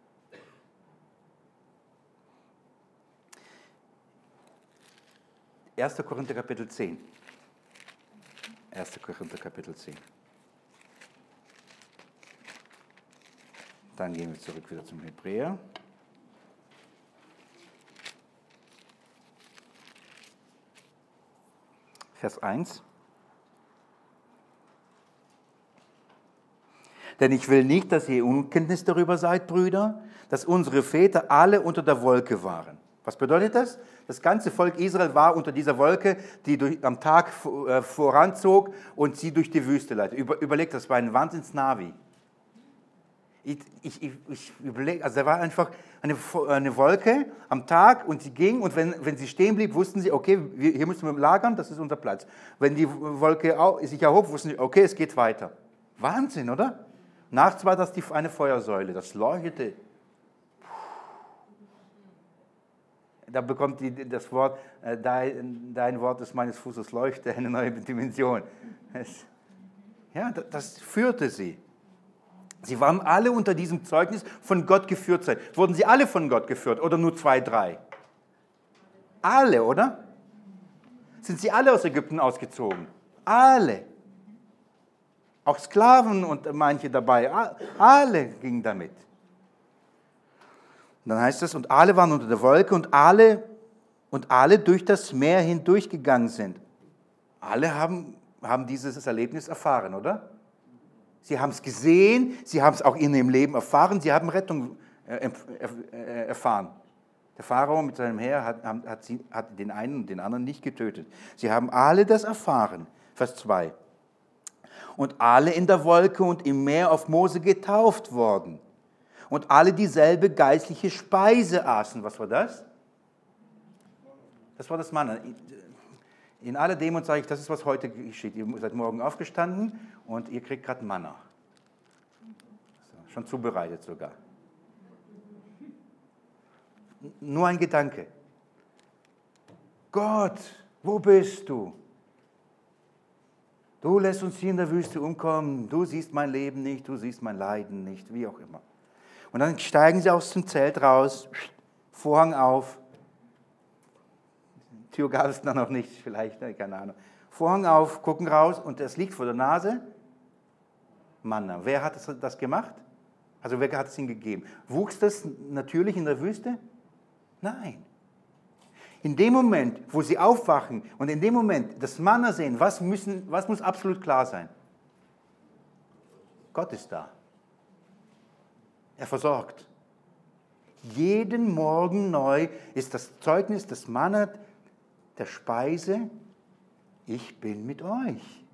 erster Korinther Kapitel zehn. erster Korinther Kapitel zehn. Dann gehen wir zurück wieder zum Hebräer. Vers eins. Denn ich will nicht, dass ihr in Unkenntnis darüber seid, Brüder, dass unsere Väter alle unter der Wolke waren. Was bedeutet das? Das ganze Volk Israel war unter dieser Wolke, die durch, am Tag äh, voranzog und sie durch die Wüste leitete. Über, überlegt, das war ein Wahnsinns-Navi. Ich, ich, ich überlege, also da war einfach eine, eine Wolke am Tag und sie ging und wenn, wenn sie stehen blieb, wussten sie, okay, wir, hier müssen wir lagern, das ist unser Platz. Wenn die Wolke sich erhob, wussten sie, okay, es geht weiter. Wahnsinn, oder? Nachts war das die, eine Feuersäule, das leuchtete. Da bekommt die, das Wort, äh, dein, dein Wort ist meines Fußes Leuchte, eine neue Dimension. Es, ja, das, das führte sie. Sie waren alle unter diesem Zeugnis von Gott geführt sein. Wurden sie alle von Gott geführt oder nur zwei, drei? Alle, oder? Sind sie alle aus Ägypten ausgezogen? Alle. Auch Sklaven und manche dabei. Alle gingen damit. Und dann heißt es, und alle waren unter der Wolke und alle, und alle durch das Meer hindurchgegangen sind. Alle haben, haben dieses Erlebnis erfahren, oder? Sie haben es gesehen, sie haben es auch in ihrem Leben erfahren, sie haben Rettung erfahren. Der Pharao mit seinem Heer hat, hat, sie, hat den einen und den anderen nicht getötet. Sie haben alle das erfahren. Vers zwei. Und alle in der Wolke und im Meer auf Mose getauft worden. Und alle dieselbe geistliche Speise aßen. Was war das? Das war das Manna. In aller Demut sage ich, das ist, was heute geschieht. Ihr seid morgen aufgestanden und ihr kriegt gerade Manna. Schon zubereitet sogar. Nur ein Gedanke. Gott, wo bist du? Du lässt uns hier in der Wüste umkommen. Du siehst mein Leben nicht, du siehst mein Leiden nicht, wie auch immer. Und dann steigen sie aus dem Zelt raus, Vorhang auf. Tür gab es dann noch nicht, vielleicht, keine Ahnung. Vorhang auf, gucken raus und es liegt vor der Nase Manna. Wer hat das gemacht? Also wer hat es ihnen gegeben? Wuchs das natürlich in der Wüste? Nein. In dem Moment, wo sie aufwachen und in dem Moment das Manna sehen, was, müssen, was muss absolut klar sein? Gott ist da. Er versorgt. Jeden Morgen neu ist das Zeugnis des Manna, der Speise, ich bin mit euch.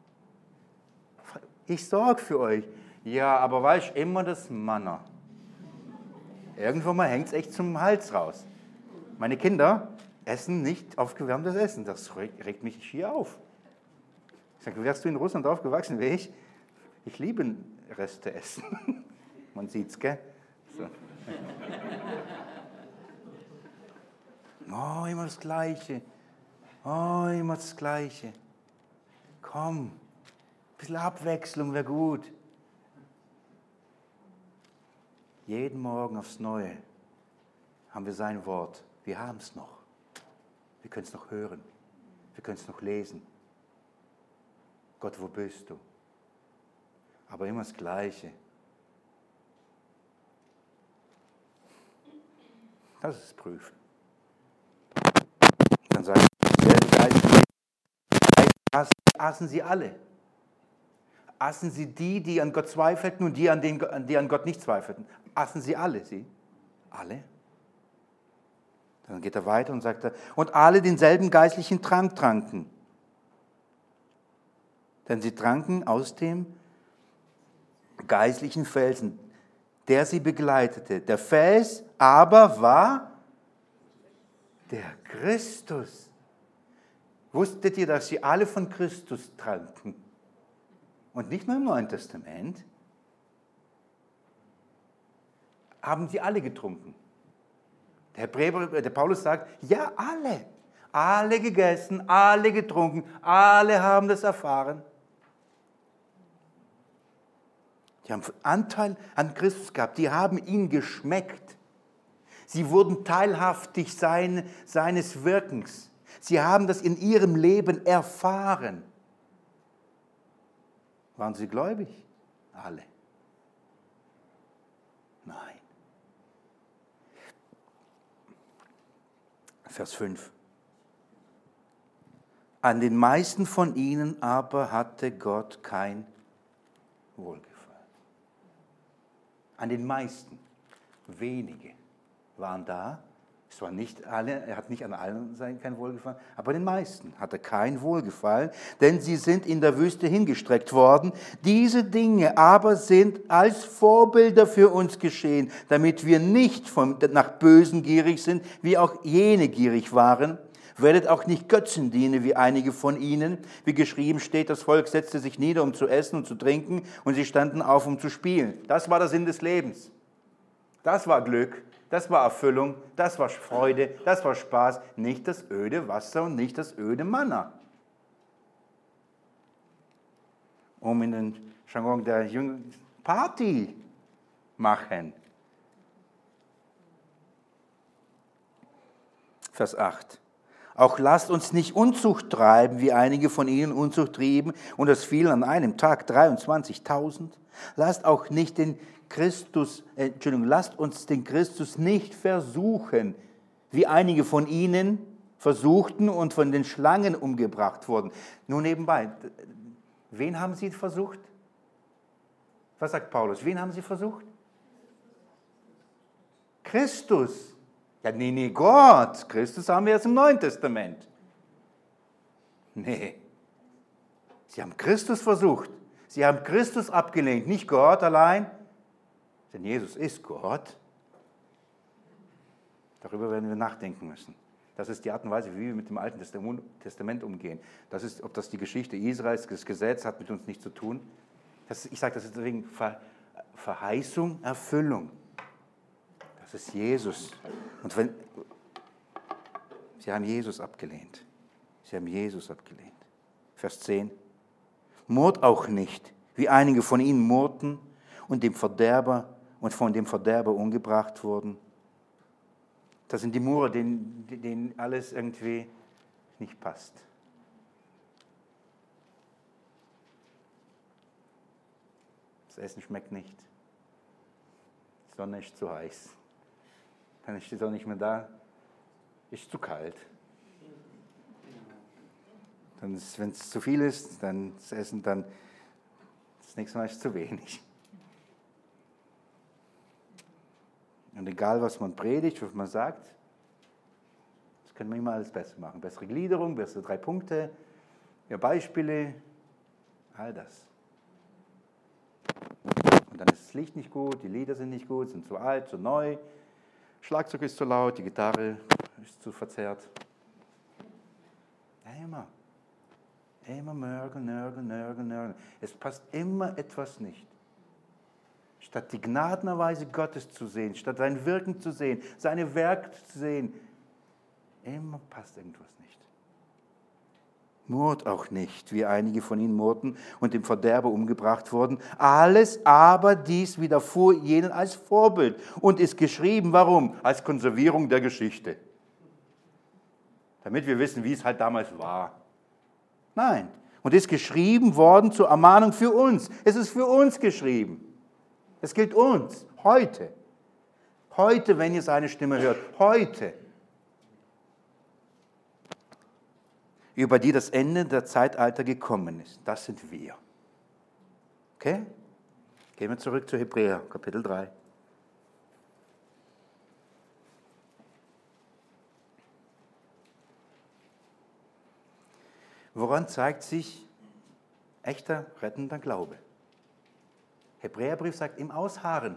Ich sorge für euch. Ja, aber weißt du, immer das Manna. Irgendwo mal hängt es echt zum Hals raus. Meine Kinder essen nicht aufgewärmtes Essen. Das regt, regt mich schier auf. Ich sage, wärst du in Russland aufgewachsen, wäre ich? Ich liebe Reste essen. Man sieht's, gell? So. Oh, immer das Gleiche. Oh, immer das Gleiche. Komm, ein bisschen Abwechslung wäre gut. Jeden Morgen aufs Neue haben wir sein Wort. Wir haben es noch. Wir können es noch hören. Wir können es noch lesen. Gott, wo bist du? Aber immer das Gleiche. Das ist Prüfen. Dann sagt er, aßen sie alle. Aßen sie die, die an Gott zweifelten und die, an den, die an Gott nicht zweifelten. Aßen sie alle, sie? Alle? Dann geht er weiter und sagt, und alle denselben geistlichen Trank tranken. Denn sie tranken aus dem geistlichen Felsen, der sie begleitete. Der Fels aber war der Christus. Wusstet ihr, dass sie alle von Christus tranken? Und nicht nur im Neuen Testament. Haben sie alle getrunken. Der, Hebräer, der Paulus sagt, ja, alle. Alle gegessen, alle getrunken, alle haben das erfahren. Die haben Anteil an Christus gehabt, die haben ihn geschmeckt. Sie wurden teilhaftig sein, seines Wirkens. Sie haben das in ihrem Leben erfahren. Waren sie gläubig? Alle. Nein. Vers fünf. An den meisten von ihnen aber hatte Gott kein Wohlgefallen. An den meisten. Wenige waren da. Es waren nicht alle, er hat nicht an allen kein Wohlgefallen, aber den meisten hatte kein Wohlgefallen, denn sie sind in der Wüste hingestreckt worden. Diese Dinge aber sind als Vorbilder für uns geschehen, damit wir nicht von, nach Bösen gierig sind, wie auch jene gierig waren. Werdet auch nicht Götzen dienen, wie einige von ihnen. Wie geschrieben steht, das Volk setzte sich nieder, um zu essen und zu trinken, und sie standen auf, um zu spielen. Das war der Sinn des Lebens. Das war Glück. Das war Erfüllung, das war Freude, das war Spaß, nicht das öde Wasser und nicht das öde Manna. Um in den Jargon der Jungen Party machen. Vers acht. Auch lasst uns nicht Unzucht treiben, wie einige von ihnen Unzucht trieben, und es fielen an einem Tag dreiundzwanzigtausend. Lasst auch nicht den Christus, äh, Entschuldigung, lasst uns den Christus nicht versuchen, wie einige von ihnen versuchten und von den Schlangen umgebracht wurden. Nur nebenbei, wen haben sie versucht? Was sagt Paulus? Wen haben sie versucht? Christus. Ja, nee, nee, Gott. Christus haben wir jetzt im Neuen Testament. Nee. Sie haben Christus versucht. Sie haben Christus abgelehnt, nicht Gott allein. Denn Jesus ist Gott. Darüber werden wir nachdenken müssen. Das ist die Art und Weise, wie wir mit dem Alten Testament umgehen. Das ist, ob das die Geschichte Israels, das Gesetz hat mit uns nichts zu tun. Das ist, ich sage das ist deswegen Ver, Verheißung, Erfüllung. Das ist Jesus. Und wenn, sie haben Jesus abgelehnt. Sie haben Jesus abgelehnt. Vers zehn. Murrt auch nicht, wie einige von ihnen murrten und dem Verderber und von dem Verderber umgebracht wurden. Das sind die Murrer, denen, denen alles irgendwie nicht passt. Das Essen schmeckt nicht. Die Sonne ist zu heiß. Dann ist die Sonne nicht mehr da. Ist zu kalt. Wenn es zu viel ist, dann das Essen, dann das nächste Mal ist zu wenig. Und egal, was man predigt, was man sagt, das können wir immer alles besser machen. Bessere Gliederung, bessere drei Punkte, mehr Beispiele, all das. Und dann ist das Licht nicht gut, die Lieder sind nicht gut, sind zu alt, zu neu, Schlagzeug ist zu laut, die Gitarre ist zu verzerrt. Immer. Immer nörgeln, nörgeln, nörgeln, nörgeln. Es passt immer etwas nicht. Statt die Gnadenerweise Gottes zu sehen, statt sein Wirken zu sehen, seine Werke zu sehen, immer passt irgendwas nicht. Murrt auch nicht, wie einige von ihnen murrten und im Verderbe umgebracht wurden. Alles aber dies widerfuhr jenen als Vorbild und ist geschrieben, warum? Als Konservierung der Geschichte. Damit wir wissen, wie es halt damals war. Nein. Und ist geschrieben worden zur Ermahnung für uns. Es ist für uns geschrieben. Es gilt uns. Heute. Heute, wenn ihr seine Stimme hört. Heute. Über die das Ende der Zeitalter gekommen ist. Das sind wir. Okay? Gehen wir zurück zu Hebräer, Kapitel drei. Woran zeigt sich echter, rettender Glaube? Hebräerbrief sagt, im Ausharren.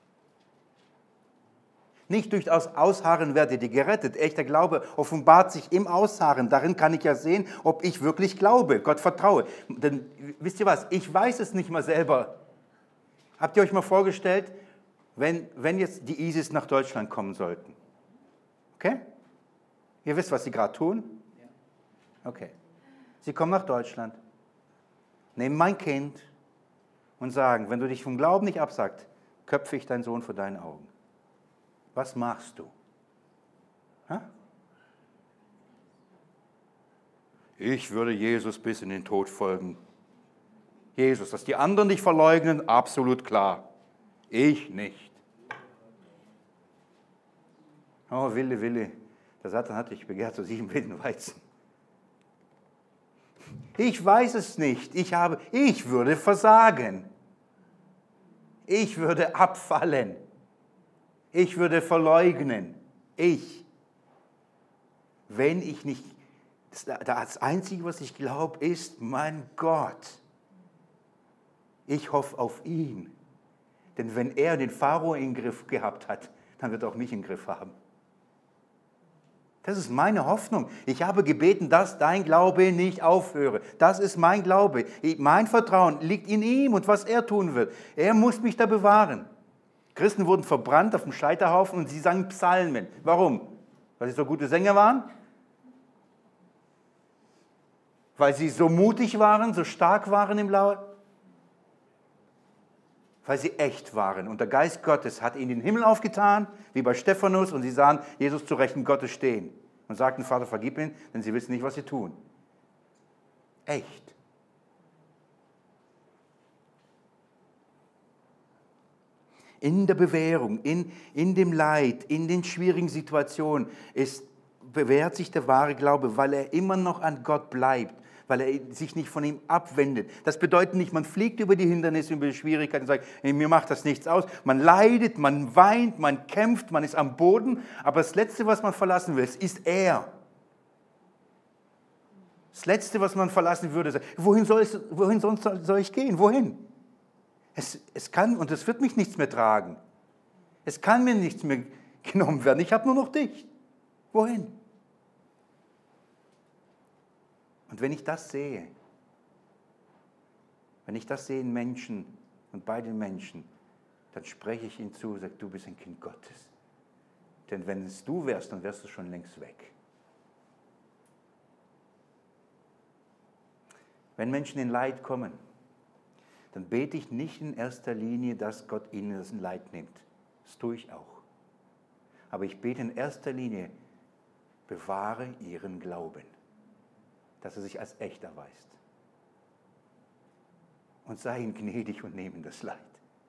Nicht durch das Ausharren werdet ihr gerettet. Echter Glaube offenbart sich im Ausharren. Darin kann ich ja sehen, ob ich wirklich glaube, Gott vertraue. Denn wisst ihr was, ich weiß es nicht mal selber. Habt ihr euch mal vorgestellt, wenn, wenn jetzt die ISIS nach Deutschland kommen sollten? Okay? Ihr wisst, was sie gerade tun? Okay. Sie kommen nach Deutschland, nehmen mein Kind und sagen, wenn du dich vom Glauben nicht absagst, köpfe ich deinen Sohn vor deinen Augen. Was machst du? Ha? Ich würde Jesus bis in den Tod folgen. Jesus, dass die anderen dich verleugnen, absolut klar. Ich nicht. Oh, Wille, Wille, der Satan hat dich begehrt, so sieben Winden Weizen. Ich weiß es nicht. Ich habe, ich würde versagen. Ich würde abfallen. Ich würde verleugnen. Ich. Wenn ich nicht, das Einzige, was ich glaube, ist, mein Gott. Ich hoffe auf ihn. Denn wenn er den Pharao im Griff gehabt hat, dann wird er auch mich im Griff haben. Das ist meine Hoffnung. Ich habe gebeten, dass dein Glaube nicht aufhöre. Das ist mein Glaube. Mein Vertrauen liegt in ihm und was er tun wird. Er muss mich da bewahren. Christen wurden verbrannt auf dem Scheiterhaufen und sie sangen Psalmen. Warum? Weil sie so gute Sänger waren? Weil sie so mutig waren, so stark waren im Laut? Weil sie echt waren. Und der Geist Gottes hat ihnen den Himmel aufgetan, wie bei Stephanus, und sie sahen Jesus zu Rechten Gottes stehen und sagten, Vater, vergib ihnen, denn sie wissen nicht, was sie tun. Echt. In der Bewährung, in, in dem Leid, in den schwierigen Situationen ist, bewährt sich der wahre Glaube, weil er immer noch an Gott bleibt, weil er sich nicht von ihm abwendet. Das bedeutet nicht, man fliegt über die Hindernisse, über die Schwierigkeiten und sagt, hey, mir macht das nichts aus. Man leidet, man weint, man kämpft, man ist am Boden, aber das Letzte, was man verlassen will, ist er. Das Letzte, was man verlassen würde, ist, wohin, soll es, wohin sonst soll ich gehen? Wohin? Es, es kann und es wird mich nichts mehr tragen. Es kann mir nichts mehr genommen werden. Ich habe nur noch dich. Wohin? Und wenn ich das sehe, wenn ich das sehe in Menschen und bei den Menschen, dann spreche ich ihnen zu und sage, du bist ein Kind Gottes. Denn wenn es du wärst, dann wärst du schon längst weg. Wenn Menschen in Leid kommen, dann bete ich nicht in erster Linie, dass Gott ihnen das Leid nimmt. Das tue ich auch. Aber ich bete in erster Linie, bewahre ihren Glauben, dass er sich als echt erweist. Und sei ihnen gnädig und nehme das Leid.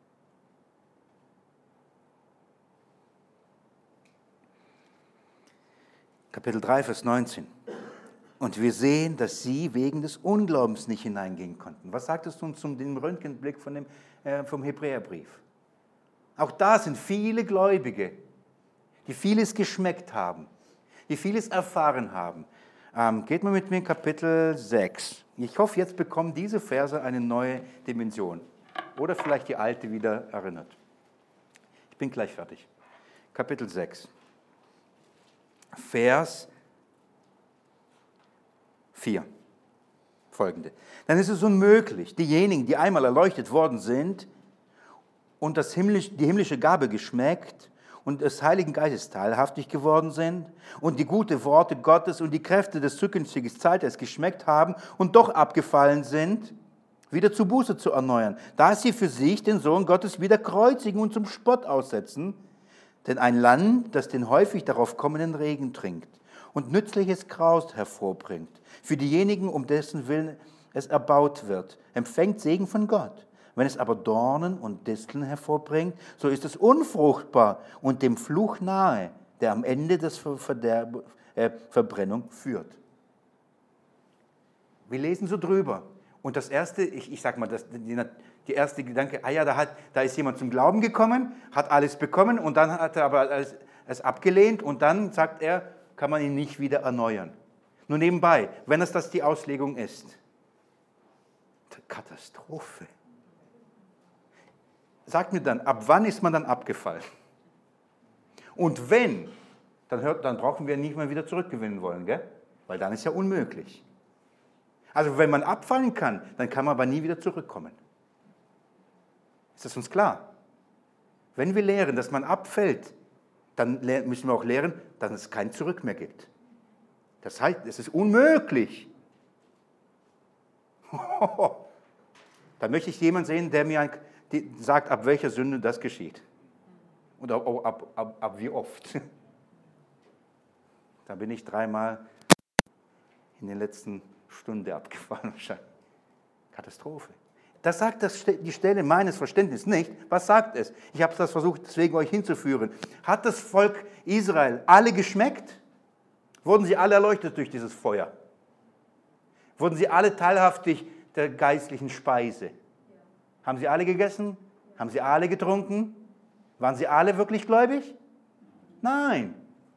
Kapitel drei, Vers neunzehn. Und wir sehen, dass sie wegen des Unglaubens nicht hineingehen konnten. Was sagtest du zum dem Röntgenblick von dem, äh, vom Hebräerbrief? Auch da sind viele Gläubige, die vieles geschmeckt haben, die vieles erfahren haben. Ähm, geht mal mit mir in Kapitel sechs. Ich hoffe, jetzt bekommen diese Verse eine neue Dimension. Oder vielleicht die alte wieder erinnert. Ich bin gleich fertig. Kapitel sechs. Vers vier. Folgende. Dann ist es unmöglich, diejenigen, die einmal erleuchtet worden sind und das himmlisch, die himmlische Gabe geschmeckt und des Heiligen Geistes teilhaftig geworden sind und die guten Worte Gottes und die Kräfte des zukünftigen Zeitalters geschmeckt haben und doch abgefallen sind, wieder zu Buße zu erneuern, da sie für sich den Sohn Gottes wieder kreuzigen und zum Spott aussetzen. Denn ein Land, das den häufig darauf kommenden Regen trinkt und nützliches Kraut hervorbringt, für diejenigen, um dessen Willen es erbaut wird, empfängt Segen von Gott. Wenn es aber Dornen und Disteln hervorbringt, so ist es unfruchtbar und dem Fluch nahe, der am Ende des Verderb- äh, Verbrennung führt. Wir lesen so drüber. Und das erste, ich, ich sag mal, das, die, die erste Gedanke, ah ja, da, hat, da ist jemand zum Glauben gekommen, hat alles bekommen und dann hat er aber alles, es abgelehnt und dann sagt er, kann man ihn nicht wieder erneuern. Nur nebenbei, wenn es das die Auslegung ist, Katastrophe. Sagt mir dann, ab wann ist man dann abgefallen? Und wenn, dann, hört, dann brauchen wir nicht mehr wieder zurückgewinnen wollen, gell? Weil dann ist ja unmöglich. Also wenn man abfallen kann, dann kann man aber nie wieder zurückkommen. Ist das uns klar? Wenn wir lehren, dass man abfällt, dann müssen wir auch lehren, dass es kein Zurück mehr gibt. Das heißt, es ist unmöglich. Da möchte ich jemanden sehen, der mir sagt, ab welcher Sünde das geschieht. Und ab, ab, ab, ab wie oft. Da bin ich dreimal in der letzten Stunde abgefallen. Katastrophe. Das sagt das, die Stelle meines Verständnisses nicht. Was sagt es? Ich habe das versucht, deswegen euch hinzuführen. Hat das Volk Israel alle geschmeckt? Wurden sie alle erleuchtet durch dieses Feuer? Wurden sie alle teilhaftig der geistlichen Speise? Haben sie alle gegessen? Haben sie alle getrunken? Waren sie alle wirklich gläubig? Nein.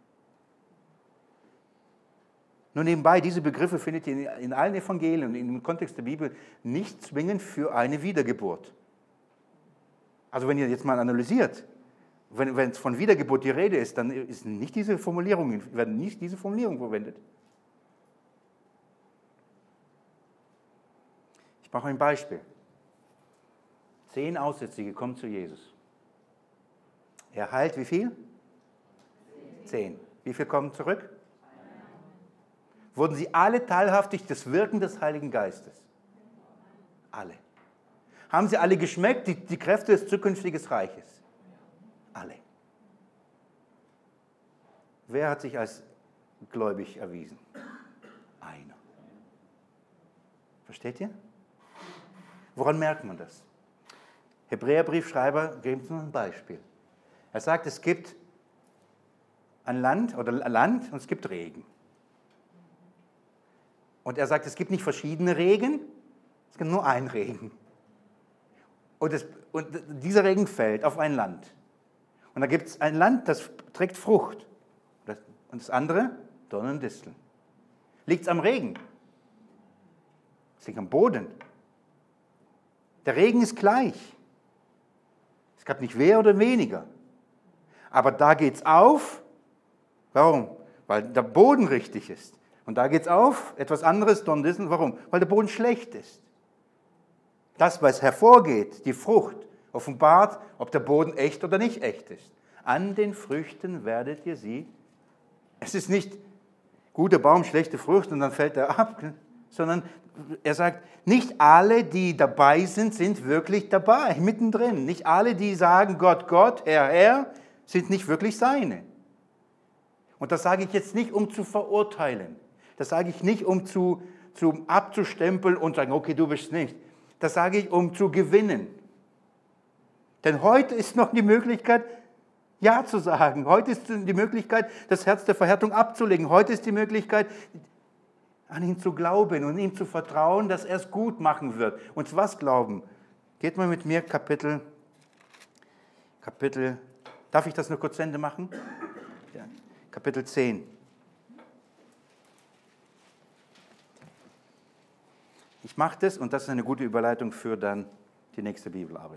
Nur nebenbei, diese Begriffe findet ihr in allen Evangelien und im Kontext der Bibel nicht zwingend für eine Wiedergeburt. Also wenn ihr jetzt mal analysiert, wenn, wenn von Wiedergeburt die Rede ist, dann ist nicht diese Formulierungen, werden nicht diese Formulierungen verwendet. Ich mache ein Beispiel. Zehn Aussätzige kommen zu Jesus. Er heilt wie viel? Zehn. Wie viel kommen zurück? Wurden sie alle teilhaftig des Wirken des Heiligen Geistes? Alle. Haben sie alle geschmeckt, die, die Kräfte des zukünftigen Reiches? Alle. Wer hat sich als gläubig erwiesen? Einer. Versteht ihr? Woran merkt man das? Hebräerbriefschreiber gibt uns ein Beispiel. Er sagt, es gibt ein Land oder ein Land und es gibt Regen. Und er sagt, es gibt nicht verschiedene Regen, es gibt nur einen Regen. Und, es, und dieser Regen fällt auf ein Land. Und da gibt es ein Land, das trägt Frucht. Und das andere, Dornen und Disteln. Liegt es am Regen? Es liegt am Boden. Der Regen ist gleich. Es gab nicht mehr oder weniger. Aber da geht es auf. Warum? Weil der Boden richtig ist. Und da geht es auf, etwas anderes, Dornen und Disteln. Warum? Weil der Boden schlecht ist. Das, was hervorgeht, die Frucht, offenbart, ob der Boden echt oder nicht echt ist. An den Früchten werdet ihr sie. Es ist nicht guter Baum, schlechte Frucht und dann fällt er ab, sondern er sagt, nicht alle, die dabei sind, sind wirklich dabei, mittendrin. Nicht alle, die sagen, Gott, Gott, Herr, Herr, sind nicht wirklich seine. Und das sage ich jetzt nicht, um zu verurteilen. Das sage ich nicht, um zu, zu abzustempeln und sagen, okay, du bist nicht. Das sage ich, um zu gewinnen. Denn heute ist noch die Möglichkeit, Ja zu sagen. Heute ist die Möglichkeit, das Herz der Verhärtung abzulegen. Heute ist die Möglichkeit, an ihn zu glauben und ihm zu vertrauen, dass er es gut machen wird. Und was glauben? Geht mal mit mir Kapitel, Kapitel, darf ich das nur kurz zu Ende machen? Ja. Kapitel zehn. Ich mache das und das ist eine gute Überleitung für dann die nächste Bibelarbeit.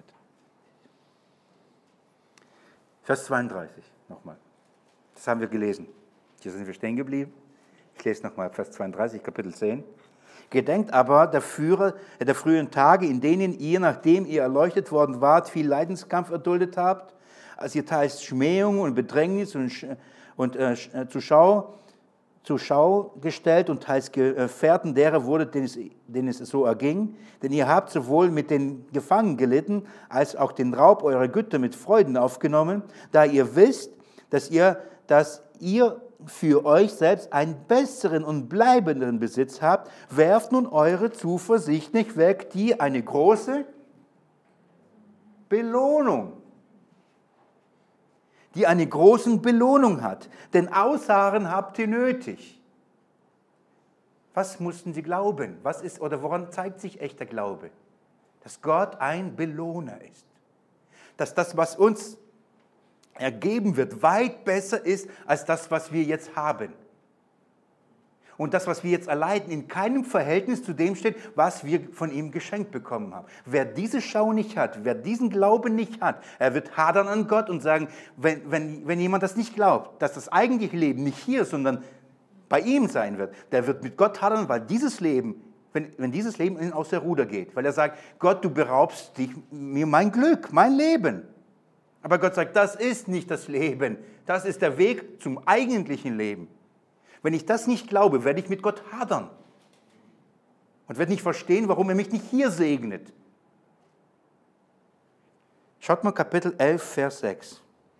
Vers zweiunddreißig, nochmal. Das haben wir gelesen. Hier sind wir stehen geblieben. Ich Ich lese nochmal Vers zweiunddreißig, Kapitel zehn. Gedenkt aber der Führer der frühen Tage, in denen ihr, nachdem ihr erleuchtet worden wart, viel Leidenskampf erduldet habt, als ihr teils Schmähung und Bedrängnis und, und äh, zur Schau, zur Schau gestellt und teils Gefährten derer wurdet, denen es, denen es so erging. Denn ihr habt sowohl mit den Gefangenen gelitten, als auch den Raub eurer Güter mit Freuden aufgenommen, da ihr wisst, dass ihr, dass ihr für euch selbst einen besseren und bleibenden Besitz habt, werft nun eure Zuversicht nicht weg, die eine große Belohnung, die eine große Belohnung hat. Denn Ausharren habt ihr nötig. Was mussten sie glauben? Was ist, oder woran zeigt sich echter Glaube? Dass Gott ein Belohner ist. Dass das, was uns ergeben wird, weit besser ist als das, was wir jetzt haben. Und das, was wir jetzt erleiden, in keinem Verhältnis zu dem steht, was wir von ihm geschenkt bekommen haben. Wer diese Schau nicht hat, wer diesen Glauben nicht hat, er wird hadern an Gott und sagen, wenn, wenn, wenn jemand das nicht glaubt, dass das eigentliche Leben nicht hier, sondern bei ihm sein wird, der wird mit Gott hadern, weil dieses Leben, wenn, wenn dieses Leben ihn aus der Ruder geht, weil er sagt, Gott, du beraubst dich, mir mein Glück, mein Leben. Aber Gott sagt, das ist nicht das Leben, das ist der Weg zum eigentlichen Leben. Wenn ich das nicht glaube, werde ich mit Gott hadern und werde nicht verstehen, warum er mich nicht hier segnet. Schaut mal Kapitel elf, Vers sechs.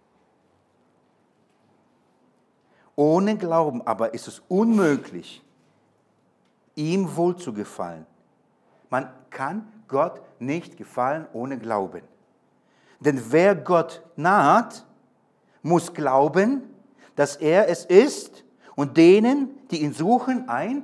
Ohne Glauben aber ist es unmöglich, ihm wohlzugefallen. Man kann Gott nicht gefallen ohne Glauben. Denn wer Gott naht, muss glauben, dass er es ist und denen, die ihn suchen, ein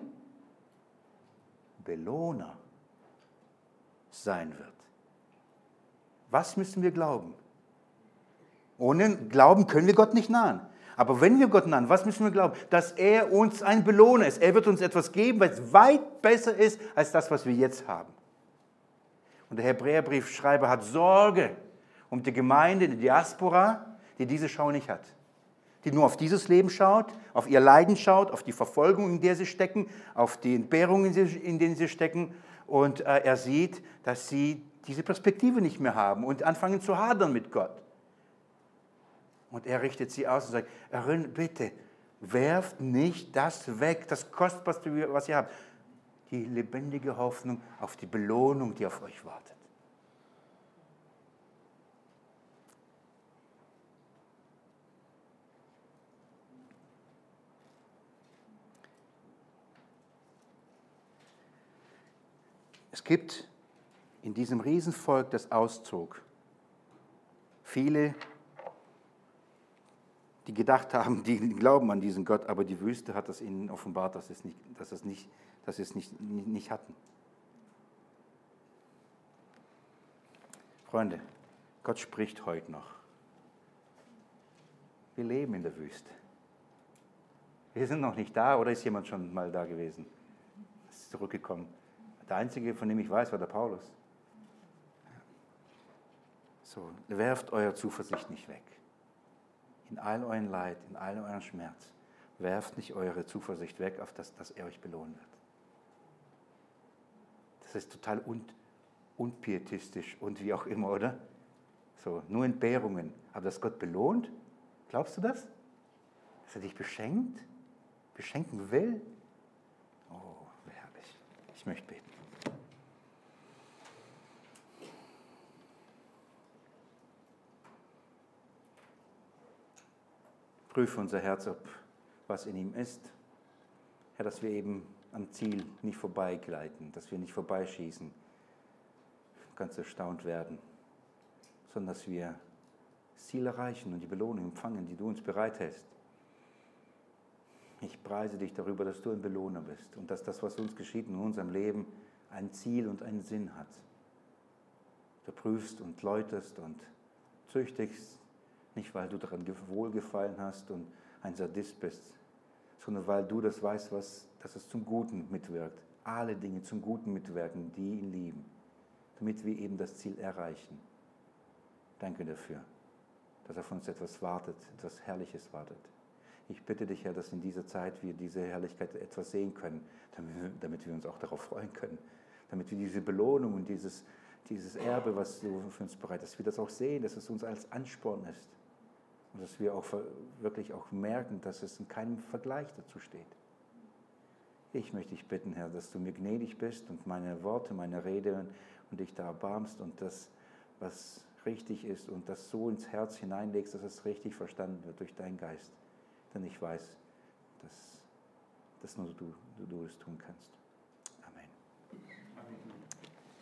Belohner sein wird. Was müssen wir glauben? Ohne Glauben können wir Gott nicht nahen. Aber wenn wir Gott nahen, was müssen wir glauben? Dass er uns ein Belohner ist. Er wird uns etwas geben, was weit besser ist als das, was wir jetzt haben. Und der Hebräerbriefschreiber hat Sorge um die Gemeinde, die Diaspora, die diese Schau nicht hat. Die nur auf dieses Leben schaut, auf ihr Leiden schaut, auf die Verfolgung, in der sie stecken, auf die Entbehrungen, in denen sie stecken. Und äh, er sieht, dass sie diese Perspektive nicht mehr haben und anfangen zu hadern mit Gott. Und er richtet sie aus und sagt, erinnert, bitte, werft nicht das weg, das Kostbarste, was ihr habt. Die lebendige Hoffnung auf die Belohnung, die auf euch wartet. Es gibt in diesem Riesenvolk, das auszog, viele, die gedacht haben, die glauben an diesen Gott, aber die Wüste hat es ihnen offenbart, dass sie es nicht, dass es nicht, dass sie es nicht, nicht, nicht hatten. Freunde, Gott spricht heute noch. Wir leben in der Wüste. Wir sind noch nicht da, oder ist jemand schon mal da gewesen? Ist zurückgekommen. Der Einzige, von dem ich weiß, war der Paulus. So, werft eure Zuversicht nicht weg. In all euren Leid, in all euren Schmerz. Werft nicht eure Zuversicht weg, auf das, dass er euch belohnen wird. Das ist total un, unpietistisch und wie auch immer, oder? So, nur Entbehrungen. Aber dass Gott belohnt, glaubst du das? Dass er dich beschenkt? Beschenken will? Oh, herrlich. Ich möchte beten. Prüfe unser Herz, ob was in ihm ist. Herr, dass wir eben am Ziel nicht vorbeigleiten, dass wir nicht vorbeischießen, ganz erstaunt werden, sondern dass wir das Ziel erreichen und die Belohnung empfangen, die du uns bereithältst. Ich preise dich darüber, dass du ein Belohner bist und dass das, was uns geschieht in unserem Leben, ein Ziel und einen Sinn hat. Du prüfst und läuterst und züchtigst, nicht, weil du daran wohlgefallen hast und ein Sadist bist, sondern weil du das weißt, was, dass es zum Guten mitwirkt. Alle Dinge zum Guten mitwirken, die ihn lieben, damit wir eben das Ziel erreichen. Danke dafür, dass auf uns etwas wartet, etwas Herrliches wartet. Ich bitte dich, Herr, dass in dieser Zeit wir diese Herrlichkeit etwas sehen können, damit wir, damit wir uns auch darauf freuen können. Damit wir diese Belohnung und dieses, dieses Erbe, was du für uns bereit hast, dass wir das auch sehen, dass es uns als Ansporn ist. Und dass wir auch wirklich auch merken, dass es in keinem Vergleich dazu steht. Ich möchte dich bitten, Herr, dass du mir gnädig bist und meine Worte, meine Rede und dich da erbarmst und das, was richtig ist und das so ins Herz hineinlegst, dass es richtig verstanden wird durch deinen Geist. Denn ich weiß, dass, dass nur du, du, du es tun kannst. Amen. Amen.